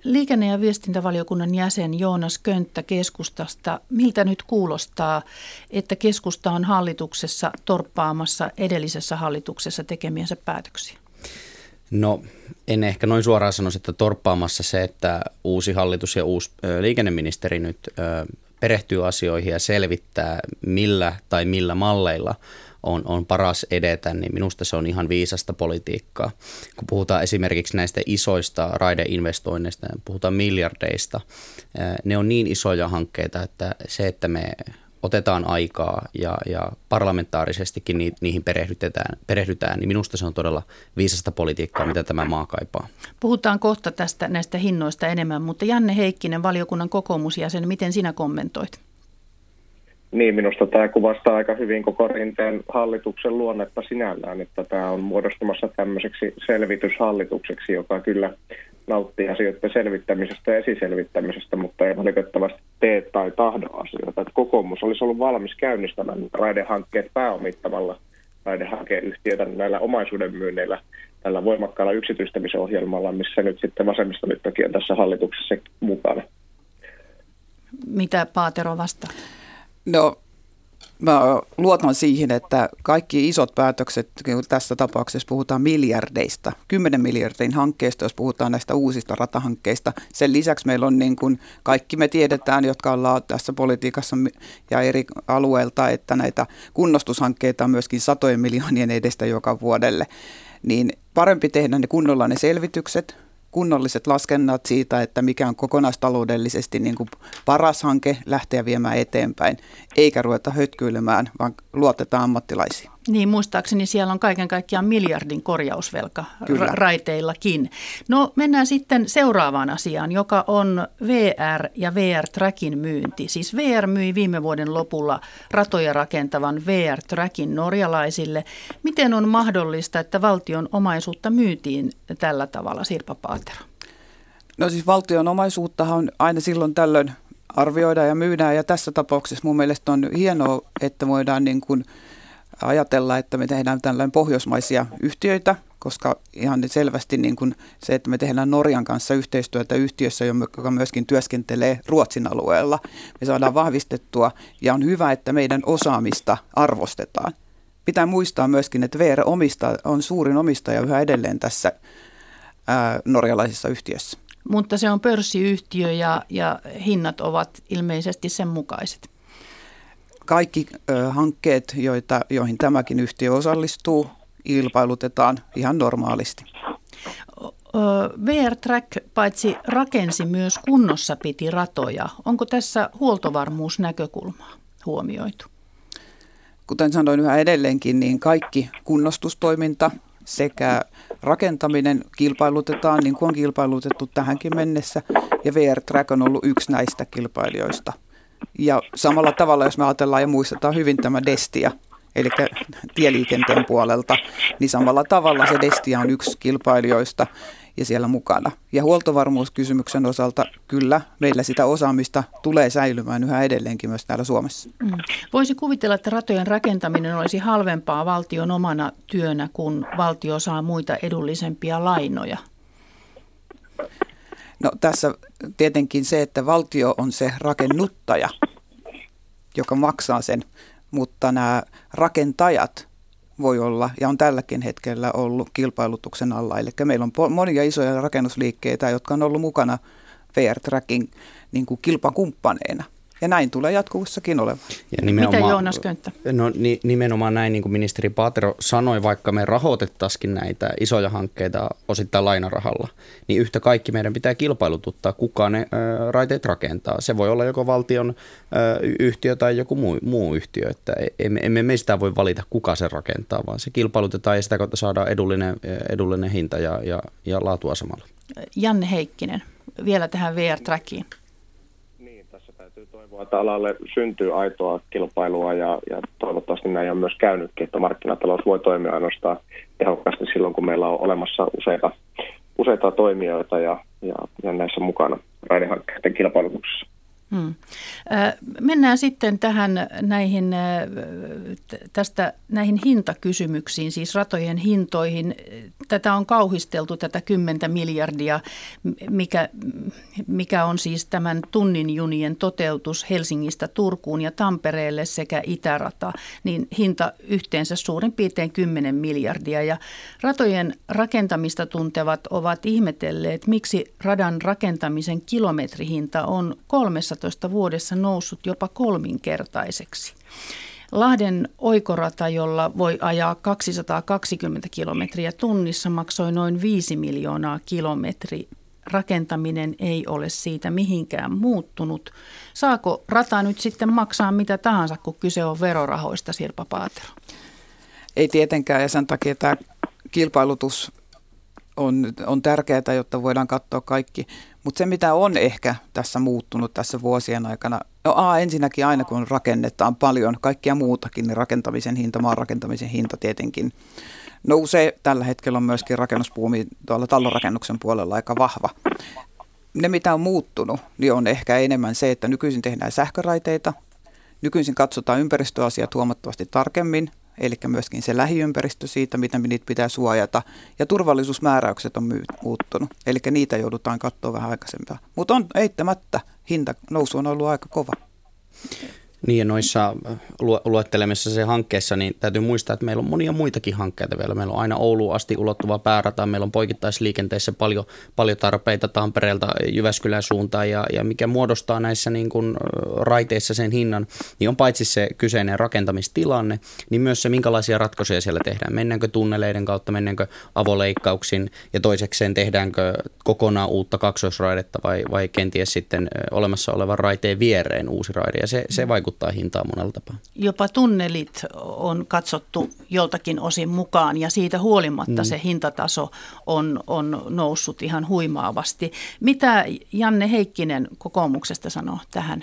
Liikenne- ja viestintävaliokunnan jäsen Joonas Könttä keskustasta. Miltä nyt kuulostaa, että keskusta on hallituksessa torppaamassa edellisessä hallituksessa tekemiensä päätöksiä? No en ehkä noin suoraan sanoisi, että torppaamassa se, että uusi hallitus ja uusi liikenneministeri nyt perehtyy asioihin ja selvittää millä malleilla on paras edetä, niin minusta se on ihan viisasta politiikkaa. Kun puhutaan esimerkiksi näistä isoista raideinvestoinneista, puhutaan miljardeista, ne on niin isoja hankkeita, että se, että me otetaan aikaa ja parlamentaarisestikin niihin perehdytään, niin minusta se on todella viisasta politiikkaa, mitä tämä maa kaipaa. Puhutaan kohta näistä hinnoista enemmän, mutta Janne Heikkinen, valiokunnan kokoomusjäsen, miten sinä kommentoit? Niin, minusta tämä kuvastaa aika hyvin koko Rinteen hallituksen luonnetta sinällään, että tämä on muodostumassa tämmöiseksi selvityshallitukseksi, joka kyllä nauttii asioiden selvittämisestä ja esiselvittämisestä, mutta ei valitettavasti tee tai tahdo asioita. Että kokoomus olisi ollut valmis käynnistämään raidehankkeet pääomittamalla raidehankeyhtiötä näillä omaisuuden myynneillä, tällä voimakkaalla yksityistämisohjelmalla, missä nyt sitten vasemmistoliittokin on tässä hallituksessa mukana. Mitä Paatero vastaa? No, mä luotan siihen, että kaikki isot päätökset, tässä tapauksessa puhutaan miljardeista, 10 miljardin hankkeista, jos puhutaan näistä uusista ratahankkeista. Sen lisäksi meillä on niin kuin kaikki me tiedetään, jotka ollaan tässä politiikassa ja eri alueilta, että näitä kunnostushankkeita on myöskin satojen miljoonien edestä joka vuodelle. Niin parempi tehdä ne kunnolla ne selvitykset, kunnolliset laskennat siitä, että mikä on kokonaistaloudellisesti niin kuin paras hanke lähteä viemään eteenpäin, eikä ruveta hötkyilemään, vaan luotetaan ammattilaisiin. Niin, muistaakseni siellä on kaiken kaikkiaan miljardin korjausvelka raiteillakin. No mennään sitten seuraavaan asiaan, joka on VR ja VR-Trackin myynti. Siis VR myi viime vuoden lopulla ratoja rakentavan VR-Trackin norjalaisille. Miten on mahdollista, että valtion omaisuutta myytiin tällä tavalla, Sirpa Paatero? No siis valtion omaisuuttahan aina silloin tällöin arvioidaan ja myydään, ja tässä tapauksessa mun mielestä on hienoa, että voidaan niin kuin ajatella, että me tehdään tällainen pohjoismaisia yhtiöitä, koska ihan selvästi niin kuin se, että me tehdään Norjan kanssa yhteistyötä yhtiössä, joka myöskin työskentelee Ruotsin alueella, me saadaan vahvistettua ja on hyvä, että meidän osaamista arvostetaan. Pitää muistaa myöskin, että VR on suurin omistaja yhä edelleen tässä norjalaisessa yhtiössä. Mutta se on pörssiyhtiö ja hinnat ovat ilmeisesti sen mukaiset. Kaikki hankkeet, joihin tämäkin yhtiö osallistuu, kilpailutetaan ihan normaalisti. VR Track paitsi rakensi myös kunnossa piti ratoja. Onko tässä huoltovarmuusnäkökulmaa huomioitu? Kuten sanoin yhä edelleenkin, niin kaikki kunnostustoiminta sekä rakentaminen kilpailutetaan niin kuin on kilpailutettu tähänkin mennessä. Ja VR Track on ollut yksi näistä kilpailijoista. Ja samalla tavalla, jos me ajatellaan ja muistetaan hyvin tämä Destia, eli tieliikenteen puolelta, niin samalla tavalla se Destia on yksi kilpailijoista ja siellä mukana. Ja huoltovarmuuskysymyksen osalta kyllä meillä sitä osaamista tulee säilymään yhä edelleenkin myös täällä Suomessa. Voisi kuvitella, että ratojen rakentaminen olisi halvempaa valtion omana työnä, kun valtio saa muita edullisempia lainoja. No tässä tietenkin se, että valtio on se rakennuttaja, joka maksaa sen, mutta nämä rakentajat voi olla ja on tälläkin hetkellä ollut kilpailutuksen alla. Eli meillä on monia isoja rakennusliikkeitä, jotka on ollut mukana VR Trackin niin kuin kilpakumppaneina. Ja näin tulee jatkuvussakin olemaan. Mitä Joonas Könttä? No nimenomaan näin, niin kuin ministeri Paatero sanoi, vaikka me rahoitettaisiin näitä isoja hankkeita osittain lainarahalla, niin yhtä kaikki meidän pitää kilpailututtaa, kuka ne raiteet rakentaa. Se voi olla joko valtion yhtiö tai joku muu yhtiö, että emme me sitä voi valita, kuka se rakentaa, vaan se kilpailutetaan ja sitä kautta saadaan edullinen hinta ja laatua samalla. Janne Heikkinen, vielä tähän VR Trackiin. Täytyy toivoa, että alalle syntyy aitoa kilpailua ja toivottavasti näin on myös käynytkin, että markkinatalous voi toimia ainoastaan tehokkaasti silloin, kun meillä on olemassa useita toimijoita ja näissä mukana raidehankkeiden kilpailutuksessa. Mennään sitten näihin hintakysymyksiin, siis ratojen hintoihin. Tätä on kauhisteltu, tätä 10 miljardia, mikä on siis tämän tunnin junien toteutus Helsingistä Turkuun ja Tampereelle sekä itärata, niin hinta yhteensä suurin piirtein 10 miljardia. Ja ratojen rakentamista tuntevat ovat ihmetelleet, miksi radan rakentamisen kilometrihinta on 13 vuodessa noussut jopa 3-kertaiseksi. Lahden oikorata, jolla voi ajaa 220 kilometriä tunnissa, maksoi noin 5 miljoonaa kilometriä. Rakentaminen ei ole siitä mihinkään muuttunut. Saako rata nyt sitten maksaa mitä tahansa, kun kyse on verorahoista, Sirpa Paatero? Ei tietenkään, ja sen takia tämä kilpailutus on tärkeää, jotta voidaan katsoa kaikki. Mutta se, mitä on ehkä tässä muuttunut tässä vuosien aikana, ensinnäkin aina kun rakennetaan paljon kaikkia muutakin, niin rakentamisen hinta, maanrakentamisen hinta tietenkin nousee. Tällä hetkellä on myöskin rakennuspuumi tuolla talonrakennuksen puolella aika vahva. Ne, mitä on muuttunut, niin on ehkä enemmän se, että nykyisin tehdään sähköraiteita, nykyisin katsotaan ympäristöasiat huomattavasti tarkemmin, eli myöskin se lähiympäristö siitä, miten niitä pitää suojata. Ja turvallisuusmääräykset on muuttunut, eli niitä joudutaan katsoa vähän aikaisempaa. Mutta on eittämättä hinta nousu on ollut aika kova. Niin ja noissa luettelemissa se hankkeessa, niin täytyy muistaa, että meillä on monia muitakin hankkeita vielä. Meillä on aina Ouluun asti ulottuva päärata, meillä on poikittaisliikenteessä paljon tarpeita Tampereelta Jyväskylän suuntaan ja mikä muodostaa näissä niin kuin raiteissa sen hinnan, niin on paitsi se kyseinen rakentamistilanne, niin myös se minkälaisia ratkaisuja siellä tehdään. Mennäänkö tunneleiden kautta, mennäänkö avoleikkauksin ja toisekseen tehdäänkö kokonaan uutta kaksoisraidetta vai kenties sitten olemassa olevan raiteen viereen uusi raide ja se vaikuttaa hintaa monella tapaa. Jopa tunnelit on katsottu joltakin osin mukaan ja siitä huolimatta se hintataso on noussut ihan huimaavasti. Mitä Janne Heikkinen kokoomuksesta sanoo tähän?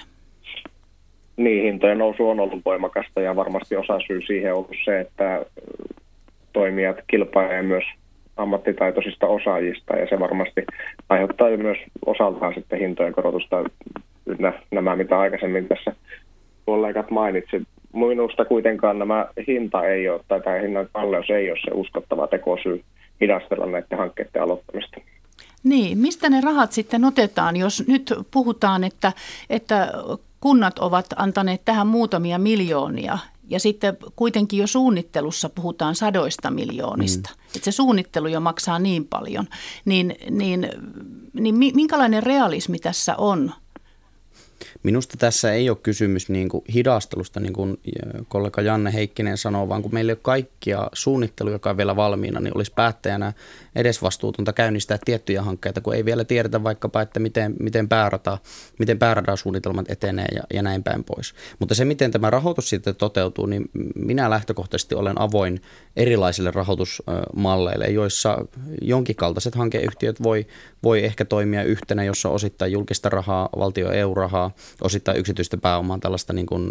Niin, hintojen nousu on ollut voimakasta ja varmasti osasyy siihen on ollut se, että toimijat kilpailevat myös ammattitaitoisista osaajista ja se varmasti aiheuttaa myös osaltaan sitten hintojen korotusta. Nämä, mitä aikaisemmin tässä kollegat mainitsi. Minusta kuitenkaan nämä hinta ei ole, tai tämä hinnan kalleus ei ole se uskottava tekosyy hidastella näiden hankkeiden aloittamista. Niin, mistä ne rahat sitten otetaan, jos nyt puhutaan, että kunnat ovat antaneet tähän muutamia miljoonia, ja sitten kuitenkin jo suunnittelussa puhutaan 100 miljoonista, että se suunnittelu jo maksaa niin paljon, niin minkälainen realismi tässä on? Minusta tässä ei ole kysymys niin kuin hidastelusta, niin kuin kollega Janne Heikkinen sanoo, vaan kun meillä ei ole kaikkia suunnittelu, joka on vielä valmiina, niin olisi päättäjänä edesvastuutonta käynnistää tiettyjä hankkeita, kun ei vielä tiedetä vaikkapa, että miten pääradan suunnitelmat etenee ja näin päin pois. Mutta se, miten tämä rahoitus sitten toteutuu, niin minä lähtökohtaisesti olen avoin erilaisille rahoitusmalleille, joissa jonkinkaltaiset hankeyhtiöt voi ehkä toimia yhtenä, jossa on osittain julkista rahaa, valtion EU-rahaa, osittain yksityistä pääomaa, tällaista niin kuin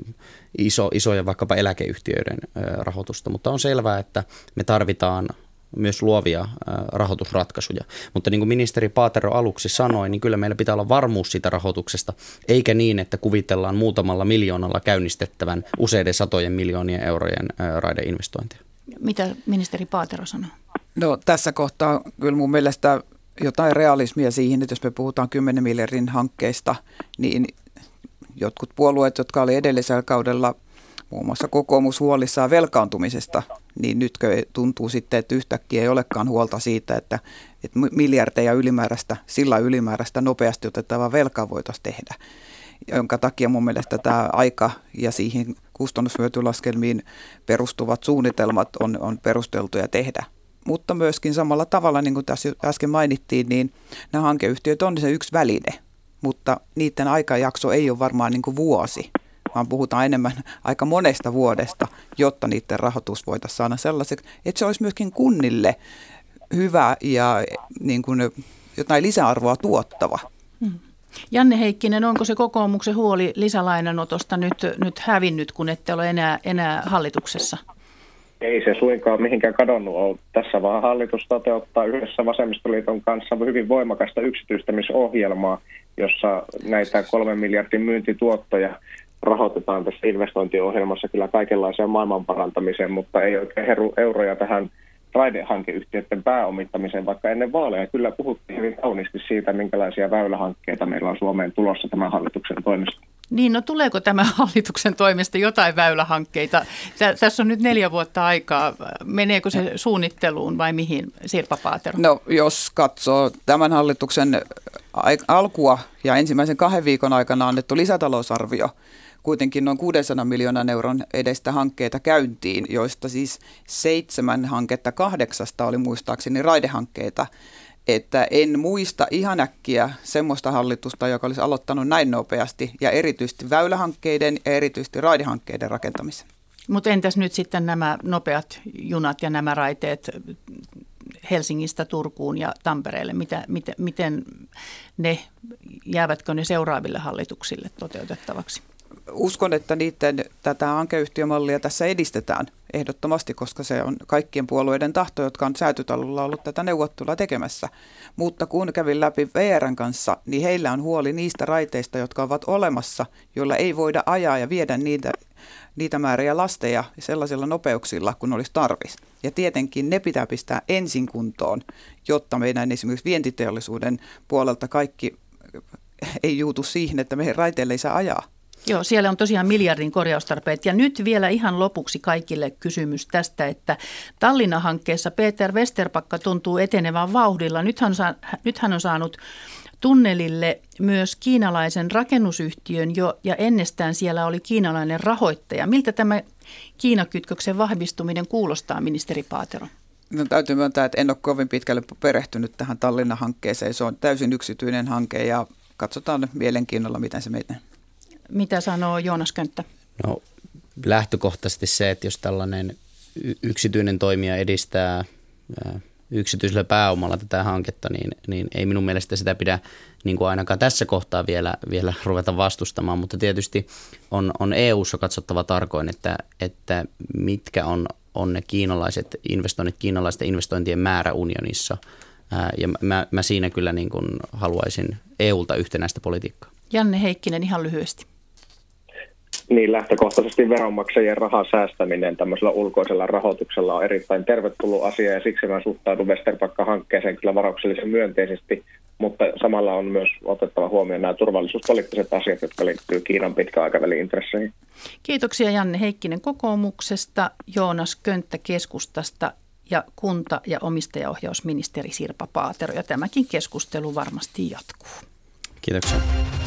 isoja vaikkapa eläkeyhtiöiden rahoitusta, mutta on selvää, että me tarvitaan myös luovia rahoitusratkaisuja. Mutta niin kuin ministeri Paatero aluksi sanoi, niin kyllä meillä pitää olla varmuus siitä rahoituksesta, eikä niin, että kuvitellaan muutamalla miljoonalla käynnistettävän useiden satojen miljoonien eurojen raideinvestointeja. Mitä ministeri Paatero sanoo? No tässä kohtaa kyllä mun mielestä jotain realismia siihen, että jos me puhutaan 10 miljardin hankkeista, niin jotkut puolueet, jotka oli edellisellä kaudella muun muassa kokoomus huolissaan velkaantumisesta, niin nytkö tuntuu sitten, että yhtäkkiä ei olekaan huolta siitä, että miljardeja ylimääräistä nopeasti otettavaa velkaa voitaisiin tehdä, jonka takia mun mielestä tämä aika ja siihen kustannushyötylaskelmiin perustuvat suunnitelmat on perusteltuja tehdä. Mutta myöskin samalla tavalla, niin kuin tässä äsken mainittiin, niin nämä hankeyhtiöt on se yksi väline, mutta niiden aikajakso ei ole varmaan niin kuin vuosi, vaan puhutaan enemmän aika monesta vuodesta, jotta niiden rahoitus voitaisiin saada sellaiseksi, että se olisi myöskin kunnille hyvä ja niin kuin jotain lisäarvoa tuottava. Janne Heikkinen, onko se kokoomuksen huoli lisälainanotosta nyt hävinnyt, kun ette ole enää hallituksessa? Ei se suinkaan mihinkään kadonnut ole. Tässä vaan hallitus toteuttaa yhdessä Vasemmistoliiton kanssa hyvin voimakasta yksityistämisohjelmaa, jossa näitä 3 miljardin myyntituottoja rahoitetaan tässä investointiohjelmassa kyllä kaikenlaiseen maailmanparantamiseen, mutta ei oikein heru euroja tähän raidehankeyhtiöiden pääomittamiseen, vaikka ennen vaaleja kyllä puhuttiin hyvin kauniisti siitä, minkälaisia väylähankkeita meillä on Suomeen tulossa tämän hallituksen toimesta. Niin, no tuleeko tämän hallituksen toimesta jotain väylähankkeita? Tässä on nyt 4 vuotta aikaa. Meneekö se suunnitteluun vai mihin, Sirpa Paatero? No jos katsoo tämän hallituksen alkua ja ensimmäisen 2 viikon aikana annettu lisätalousarvio, kuitenkin noin 600 miljoonan euron edestä hankkeita käyntiin, joista siis 7 hanketta 8 oli muistaakseni raidehankkeita. Että en muista ihan äkkiä semmoista hallitusta, joka olisi aloittanut näin nopeasti ja erityisesti väylähankkeiden ja erityisesti raidehankkeiden rakentamisen. Mutta entäs nyt sitten nämä nopeat junat ja nämä raiteet Helsingistä Turkuun ja Tampereelle? Miten ne, jäävätkö ne seuraaville hallituksille toteutettavaksi? Uskon, että tätä hankeyhtiömallia tässä edistetään ehdottomasti, koska se on kaikkien puolueiden tahto, jotka on Säätytalolla ollut tätä neuvottelua tekemässä. Mutta kun kävin läpi VR:n kanssa, niin heillä on huoli niistä raiteista, jotka ovat olemassa, joilla ei voida ajaa ja viedä niitä määriä lasteja sellaisilla nopeuksilla, kun olisi tarvis. Ja tietenkin ne pitää pistää ensin kuntoon, jotta meidän esimerkiksi vientiteollisuuden puolelta kaikki ei juutu siihen, että meidän raiteille ei saa ajaa. Joo, siellä on tosiaan miljardin korjaustarpeet. Ja nyt vielä ihan lopuksi kaikille kysymys tästä, että Tallinna-hankkeessa Peter Vesterbacka tuntuu etenevän vauhdilla. Nyt hän on saanut tunnelille myös kiinalaisen rakennusyhtiön jo, ja ennestään siellä oli kiinalainen rahoittaja. Miltä tämä Kiina-kytköksen vahvistuminen kuulostaa, ministeri Paatero? No, täytyy myöntää, että en ole kovin pitkälle perehtynyt tähän Tallinna-hankkeeseen. Se on täysin yksityinen hanke ja katsotaan mielenkiinnolla, miten se menee. Mitä sanoo Joonas Könttä? No lähtökohtaisesti se, että jos tällainen yksityinen toimija edistää yksityisellä pääomalla tätä hanketta, niin ei minun mielestä sitä pidä niin kuin ainakaan tässä kohtaa vielä ruveta vastustamaan, mutta tietysti on EU:ssa katsottava tarkoin, että mitkä on ne kiinalaiset investoinnit, kiinalaisten investointien määrä unionissa, ja mä siinä kyllä niin kuin haluaisin EUlta yhtenäistä politiikkaa. Janne Heikkinen ihan lyhyesti. Niin, lähtökohtaisesti veronmaksajien rahan säästäminen tämmöisellä ulkoisella rahoituksella on erittäin tervetullut asia, ja siksi mä suhtaudun Vesterbacka-hankkeeseen kyllä varauksellisen myönteisesti, mutta samalla on myös otettava huomioon nämä turvallisuuspoliittiset asiat, jotka liittyy Kiinan pitkän aikavälin intresseihin. Kiitoksia Janne Heikkinen kokoomuksesta, Joonas Könttä keskustasta ja kunta- ja omistajaohjausministeri Sirpa Paatero, ja tämäkin keskustelu varmasti jatkuu. Kiitoksia.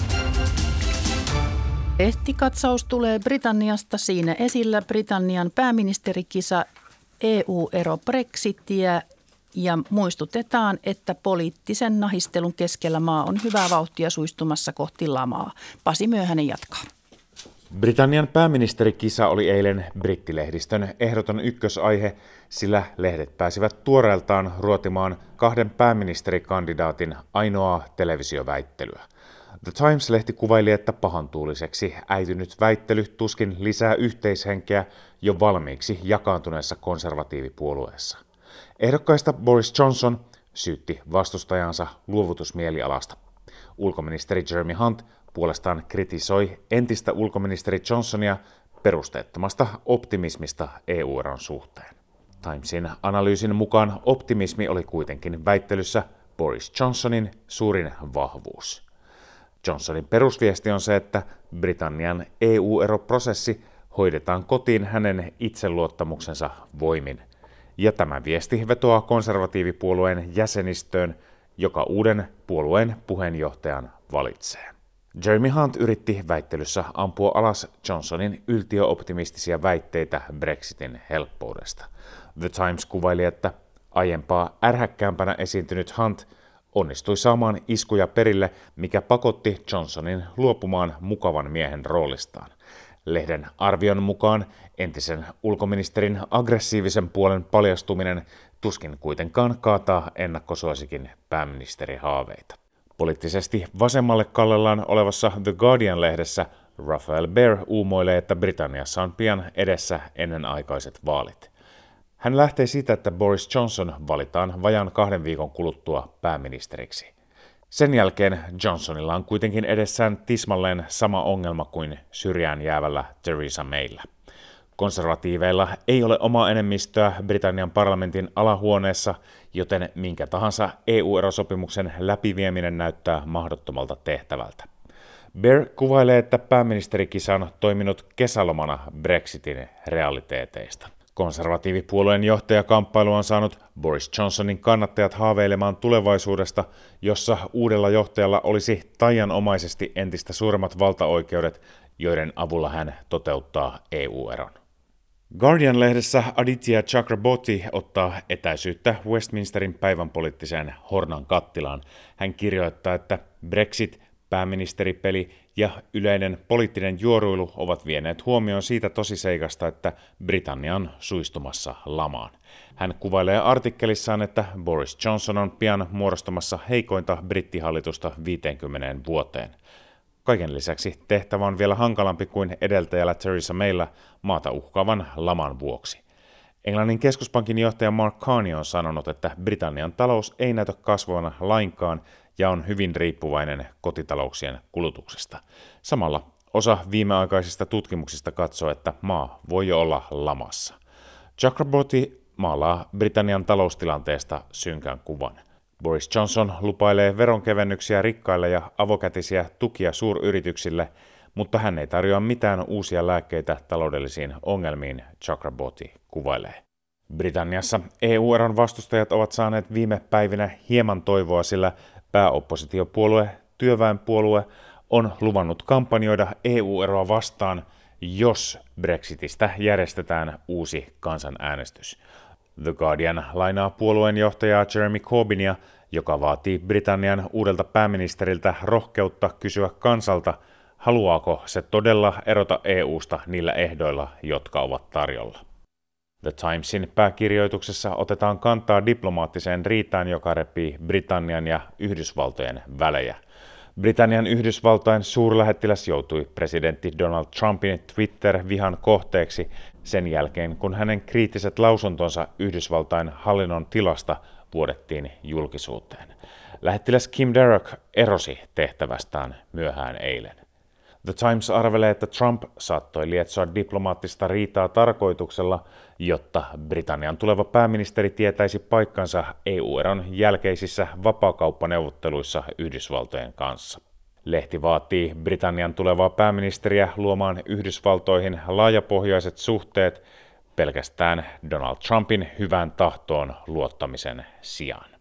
Lehtikatsaus tulee Britanniasta, siinä esillä Britannian pääministerikisa, EU-ero, Brexitiä, ja muistutetaan, että poliittisen nahistelun keskellä maa on hyvää vauhtia suistumassa kohti lamaa. Pasi Myöhänen jatkaa. Britannian pääministerikisa oli eilen brittilehdistön ehdoton ykkösaihe, sillä lehdet pääsivät tuoreeltaan ruotimaan 2 pääministerikandidaatin ainoaa televisioväittelyä. The Times-lehti kuvaili, että pahantuuliseksi äitynyt väittely tuskin lisää yhteishenkeä jo valmiiksi jakaantuneessa konservatiivipuolueessa. Ehdokkaista Boris Johnson syytti vastustajansa luovutusmielialasta. Ulkoministeri Jeremy Hunt puolestaan kritisoi entistä ulkoministeri Johnsonia perusteettomasta optimismista EU-eron suhteen. Timesin analyysin mukaan optimismi oli kuitenkin väittelyssä Boris Johnsonin suurin vahvuus. Johnsonin perusviesti on se, että Britannian EU-eroprosessi hoidetaan kotiin hänen itseluottamuksensa voimin. Ja tämä viesti vetoaa konservatiivipuolueen jäsenistöön, joka uuden puolueen puheenjohtajan valitsee. Jeremy Hunt yritti väittelyssä ampua alas Johnsonin yltiöoptimistisia väitteitä Brexitin helppoudesta. The Times kuvaili, että aiempaa ärhäkkäämpänä esiintynyt Hunt onnistui saamaan iskuja perille, mikä pakotti Johnsonin luopumaan mukavan miehen roolistaan. Lehden arvion mukaan entisen ulkoministerin aggressiivisen puolen paljastuminen tuskin kuitenkaan kaataa ennakkosuosikin pääministerihaaveita. Poliittisesti vasemmalle kallellaan olevassa The Guardian-lehdessä Rafael Behr uumoilee, että Britanniassa on pian edessä ennenaikaiset vaalit. Hän lähtee siitä, että Boris Johnson valitaan vajaan 2 viikon kuluttua pääministeriksi. Sen jälkeen Johnsonilla on kuitenkin edessään tismalleen sama ongelma kuin syrjään jäävällä Theresa Maylla. Konservatiiveilla ei ole omaa enemmistöä Britannian parlamentin alahuoneessa, joten minkä tahansa EU-erosopimuksen läpivieminen näyttää mahdottomalta tehtävältä. Bear kuvailee, että pääministerikisa on toiminut kesälomana Brexitin realiteeteista. Konservatiivipuolueen johtajakamppailu on saanut Boris Johnsonin kannattajat haaveilemaan tulevaisuudesta, jossa uudella johtajalla olisi taianomaisesti entistä suuremmat valtaoikeudet, joiden avulla hän toteuttaa EU-eron. Guardian-lehdessä Aditya Chakraborty ottaa etäisyyttä Westminsterin päivänpoliittiseen hornan kattilaan. Hän kirjoittaa, että Brexit, pääministeripeli ja yleinen poliittinen juoruilu ovat vieneet huomioon siitä tosiseikasta, että Britannia on suistumassa lamaan. Hän kuvailee artikkelissaan, että Boris Johnson on pian muodostamassa heikointa brittihallitusta 50 vuoteen. Kaiken lisäksi tehtävä on vielä hankalampi kuin edeltäjällä Theresa Maylla maata uhkaavan laman vuoksi. Englannin keskuspankin johtaja Mark Carney on sanonut, että Britannian talous ei näytä kasvavana lainkaan ja on hyvin riippuvainen kotitalouksien kulutuksesta. Samalla osa viimeaikaisista tutkimuksista katsoo, että maa voi jo olla lamassa. Chakraborty maalaa Britannian taloustilanteesta synkän kuvan. Boris Johnson lupailee veronkevennyksiä rikkaille ja avokätisiä tukia suuryrityksille, mutta hän ei tarjoa mitään uusia lääkkeitä taloudellisiin ongelmiin, Chakraborty kuvailee. Britanniassa EU-eron vastustajat ovat saaneet viime päivinä hieman toivoa, sillä pääoppositiopuolue, työväenpuolue, on luvannut kampanjoida EU-eroa vastaan, jos Brexitistä järjestetään uusi kansanäänestys. The Guardian lainaa puolueen johtajaa Jeremy Corbynia, joka vaatii Britannian uudelta pääministeriltä rohkeutta kysyä kansalta, haluaako se todella erota EUsta niillä ehdoilla, jotka ovat tarjolla. The Timesin pääkirjoituksessa otetaan kantaa diplomaattiseen riitaan, joka repii Britannian ja Yhdysvaltojen välejä. Britannian Yhdysvaltain suurlähettiläs joutui presidentti Donald Trumpin Twitter-vihan kohteeksi sen jälkeen, kun hänen kriittiset lausuntonsa Yhdysvaltain hallinnon tilasta vuodettiin julkisuuteen. Lähettiläs Kim Darroch erosi tehtävästään myöhään eilen. The Times arvelee, että Trump saattoi lietsoa diplomaattista riitaa tarkoituksella, jotta Britannian tuleva pääministeri tietäisi paikkansa EU-eron jälkeisissä vapaakauppaneuvotteluissa Yhdysvaltojen kanssa. Lehti vaatii Britannian tulevaa pääministeriä luomaan Yhdysvaltoihin laajapohjaiset suhteet pelkästään Donald Trumpin hyvään tahtoon luottamisen sijaan.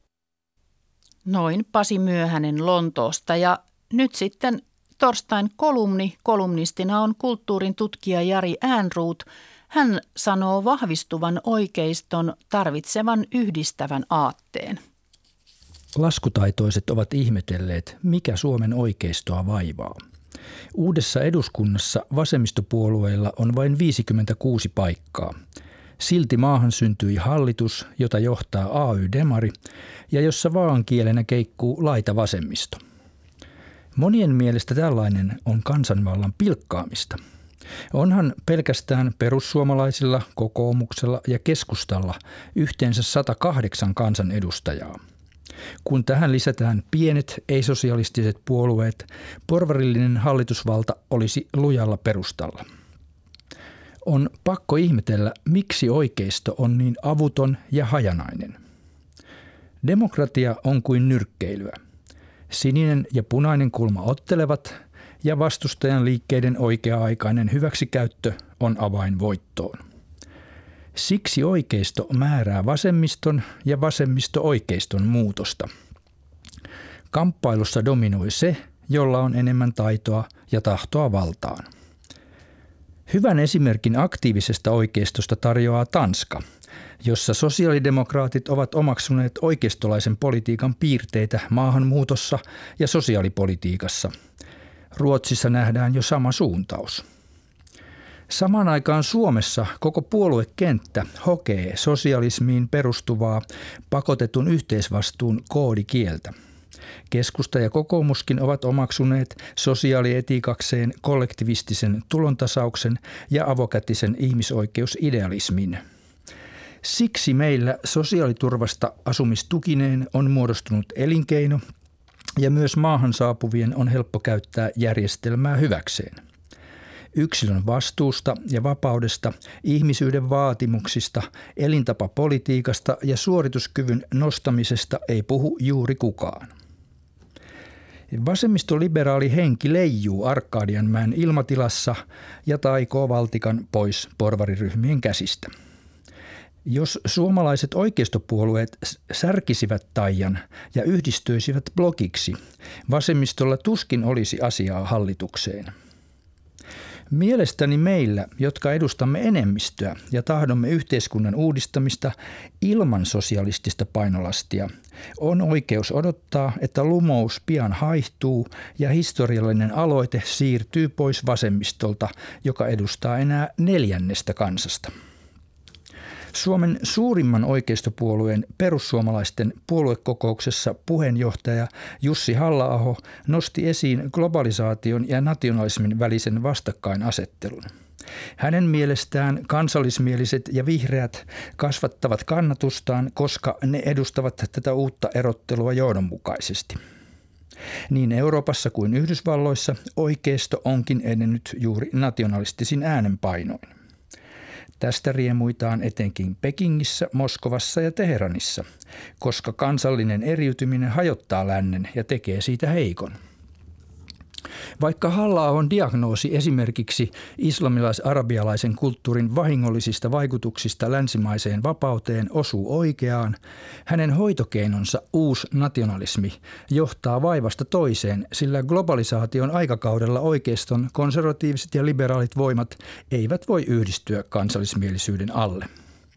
Noin Pasi Myöhänen Lontoosta ja nyt sitten torstain kolumnistina on kulttuurin tutkija Jari Ehrnrooth. Hän sanoo vahvistuvan oikeiston tarvitsevan yhdistävän aatteen. Laskutaitoiset ovat ihmetelleet, mikä Suomen oikeistoa vaivaa. Uudessa eduskunnassa vasemmistopuolueilla on vain 56 paikkaa. Silti maahan syntyi hallitus, jota johtaa AY-demari ja jossa vaankielenä keikkuu laita vasemmisto. Monien mielestä tällainen on kansanvallan pilkkaamista. Onhan pelkästään perussuomalaisilla, kokoomuksella ja keskustalla yhteensä 108 kansanedustajaa. Kun tähän lisätään pienet ei-sosialistiset puolueet, porvarillinen hallitusvalta olisi lujalla perustalla. On pakko ihmetellä, miksi oikeisto on niin avuton ja hajanainen. Demokratia on kuin nyrkkeilyä. Sininen ja punainen kulma ottelevat ja vastustajan liikkeiden oikea-aikainen hyväksikäyttö on avain voittoon. Siksi oikeisto määrää vasemmiston ja vasemmisto oikeiston muutosta. Kamppailussa dominoi se, jolla on enemmän taitoa ja tahtoa valtaan. Hyvän esimerkin aktiivisesta oikeistosta tarjoaa Tanska, jossa sosiaalidemokraatit ovat omaksuneet oikeistolaisen politiikan piirteitä maahanmuutossa ja sosiaalipolitiikassa. Ruotsissa nähdään jo sama suuntaus. Samaan aikaan Suomessa koko puoluekenttä hokee sosialismiin perustuvaa pakotetun yhteisvastuun koodikieltä. Keskusta ja kokoomuskin ovat omaksuneet sosiaalietiikakseen kollektivistisen tulontasauksen ja avokätisen ihmisoikeusidealismin. Siksi meillä sosiaaliturvasta asumistukineen on muodostunut elinkeino ja myös maahan saapuvien on helppo käyttää järjestelmää hyväkseen. Yksilön vastuusta ja vapaudesta, ihmisyyden vaatimuksista, elintapapolitiikasta ja suorituskyvyn nostamisesta ei puhu juuri kukaan. Vasemmistoliberaali henki leijuu Arkadianmäen ilmatilassa ja taikoo valtikan pois porvariryhmien käsistä. Jos suomalaiset oikeistopuolueet särkisivät taian ja yhdistyisivät blogiksi, vasemmistolla tuskin olisi asiaa hallitukseen. Mielestäni meillä, jotka edustamme enemmistöä ja tahdomme yhteiskunnan uudistamista ilman sosialistista painolastia, on oikeus odottaa, että lumous pian haihtuu ja historiallinen aloite siirtyy pois vasemmistolta, joka edustaa enää 4% kansasta. Suomen suurimman oikeistopuolueen perussuomalaisten puoluekokouksessa puheenjohtaja Jussi Halla-aho nosti esiin globalisaation ja nationalismin välisen vastakkainasettelun. Hänen mielestään kansallismieliset ja vihreät kasvattavat kannatustaan, koska ne edustavat tätä uutta erottelua johdonmukaisesti. Niin Euroopassa kuin Yhdysvalloissa oikeisto onkin edennyt juuri nationalistisin äänenpainoin. Tästä riemuitaan etenkin Pekingissä, Moskovassa ja Teheranissa, koska kansallinen eriytyminen hajottaa lännen ja tekee siitä heikon. Vaikka Halla-ahon diagnoosi esimerkiksi islamilais-arabialaisen kulttuurin vahingollisista vaikutuksista länsimaiseen vapauteen osuu oikeaan, hänen hoitokeinonsa uusnationalismi johtaa vaivasta toiseen, sillä globalisaation aikakaudella oikeiston konservatiiviset ja liberaalit voimat eivät voi yhdistyä kansallismielisyyden alle.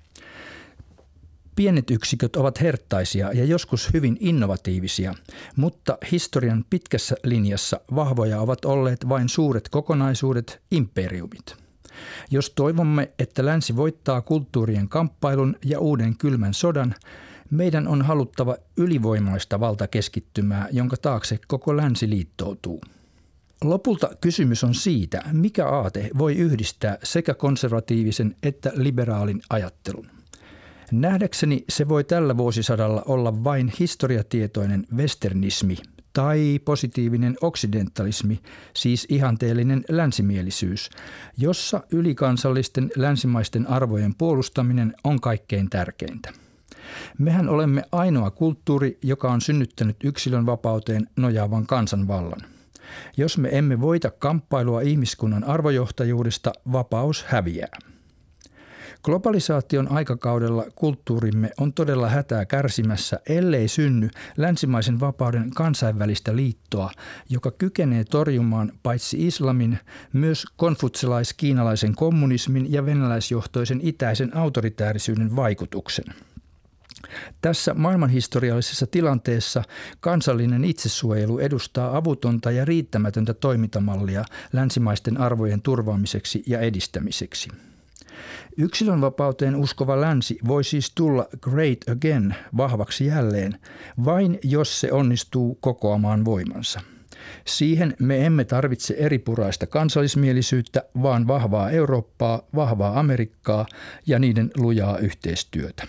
Pienet yksiköt ovat herttaisia ja joskus hyvin innovatiivisia, mutta historian pitkässä linjassa vahvoja ovat olleet vain suuret kokonaisuudet, imperiumit. Jos toivomme, että länsi voittaa kulttuurien kamppailun ja uuden kylmän sodan, meidän on haluttava ylivoimaista valtakeskittymää, jonka taakse koko länsi liittoutuu. Lopulta kysymys on siitä, mikä aate voi yhdistää sekä konservatiivisen että liberaalin ajattelun. Nähdäkseni se voi tällä vuosisadalla olla vain historiatietoinen westernismi tai positiivinen oksidentalismi, siis ihanteellinen länsimielisyys, jossa ylikansallisten länsimaisten arvojen puolustaminen on kaikkein tärkeintä. Mehän olemme ainoa kulttuuri, joka on synnyttänyt yksilön vapauteen nojaavan kansanvallan. Jos me emme voita kamppailua ihmiskunnan arvojohtajuudesta, vapaus häviää. Globalisaation aikakaudella kulttuurimme on todella hätää kärsimässä, ellei synny länsimaisen vapauden kansainvälistä liittoa, joka kykenee torjumaan paitsi islamin, myös konfutselais-kiinalaisen kommunismin ja venäläisjohtoisen itäisen autoritäärisyyden vaikutuksen. Tässä maailmanhistoriallisessa tilanteessa kansallinen itsesuojelu edustaa avutonta ja riittämätöntä toimintamallia länsimaisten arvojen turvaamiseksi ja edistämiseksi. Yksilönvapauteen uskova länsi voi siis tulla great again vahvaksi jälleen, vain jos se onnistuu kokoamaan voimansa. Siihen me emme tarvitse eripuraista kansallismielisyyttä, vaan vahvaa Eurooppaa, vahvaa Amerikkaa ja niiden lujaa yhteistyötä.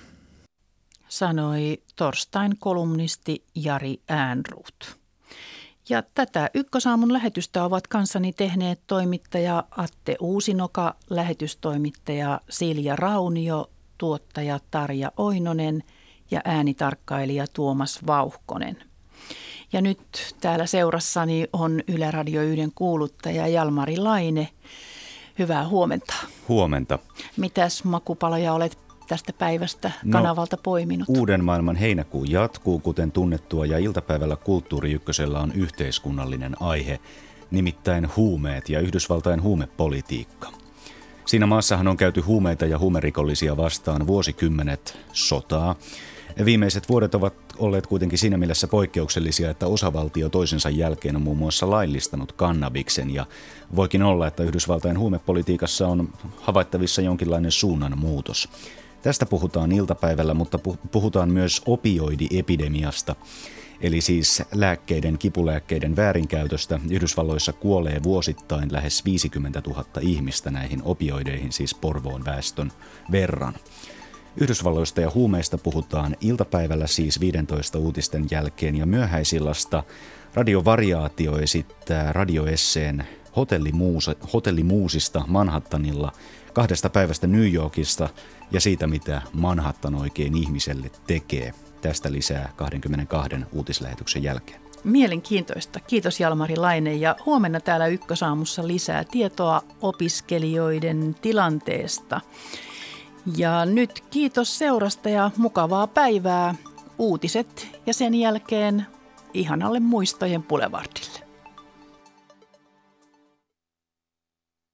Sanoi torstain kolumnisti Jari Äänruut. Ja tätä Ykkösaamun lähetystä ovat kanssani tehneet toimittaja Atte Uusinoka, lähetystoimittaja Silja Raunio, tuottaja Tarja Oinonen ja äänitarkkailija Tuomas Vauhkonen. Ja nyt täällä seurassani on Yle Radio 1 kuuluttaja Jalmari Laine. Hyvää huomenta. Huomenta. Mitäs makupaloja olet tästä päivästä kanavalta poiminut? Uuden maailman heinäkuu jatkuu, kuten tunnettua, ja iltapäivällä Kulttuuri Ykkösellä on yhteiskunnallinen aihe, nimittäin huumeet ja Yhdysvaltain huumepolitiikka. Siinä maassahan on käyty huumeita ja huumerikollisia vastaan vuosikymmenet sotaa. Viimeiset vuodet ovat olleet kuitenkin siinä mielessä poikkeuksellisia, että osavaltio toisensa jälkeen on muun muassa laillistanut kannabiksen, ja voikin olla, että Yhdysvaltain huumepolitiikassa on havaittavissa jonkinlainen suunnanmuutos. Tästä puhutaan iltapäivällä, mutta puhutaan myös opioidiepidemiasta, eli siis kipulääkkeiden väärinkäytöstä. Yhdysvalloissa kuolee vuosittain lähes 50 000 ihmistä näihin opioideihin, siis Porvoon väestön verran. Yhdysvalloista ja huumeista puhutaan iltapäivällä, siis 15 uutisten jälkeen, ja myöhäisillasta Radiovariaatio esittää radioesseen hotellimuusista Manhattanilla, 2 päivästä New Yorkista ja siitä, mitä Manhattan oikein ihmiselle tekee. Tästä lisää 22 uutislähetyksen jälkeen. Mielenkiintoista. Kiitos Jalmari Laine, ja huomenna täällä Ykkösaamussa lisää tietoa opiskelijoiden tilanteesta. Ja nyt kiitos seurasta ja mukavaa päivää. Uutiset ja sen jälkeen ihanalle muistojen Boulevardille.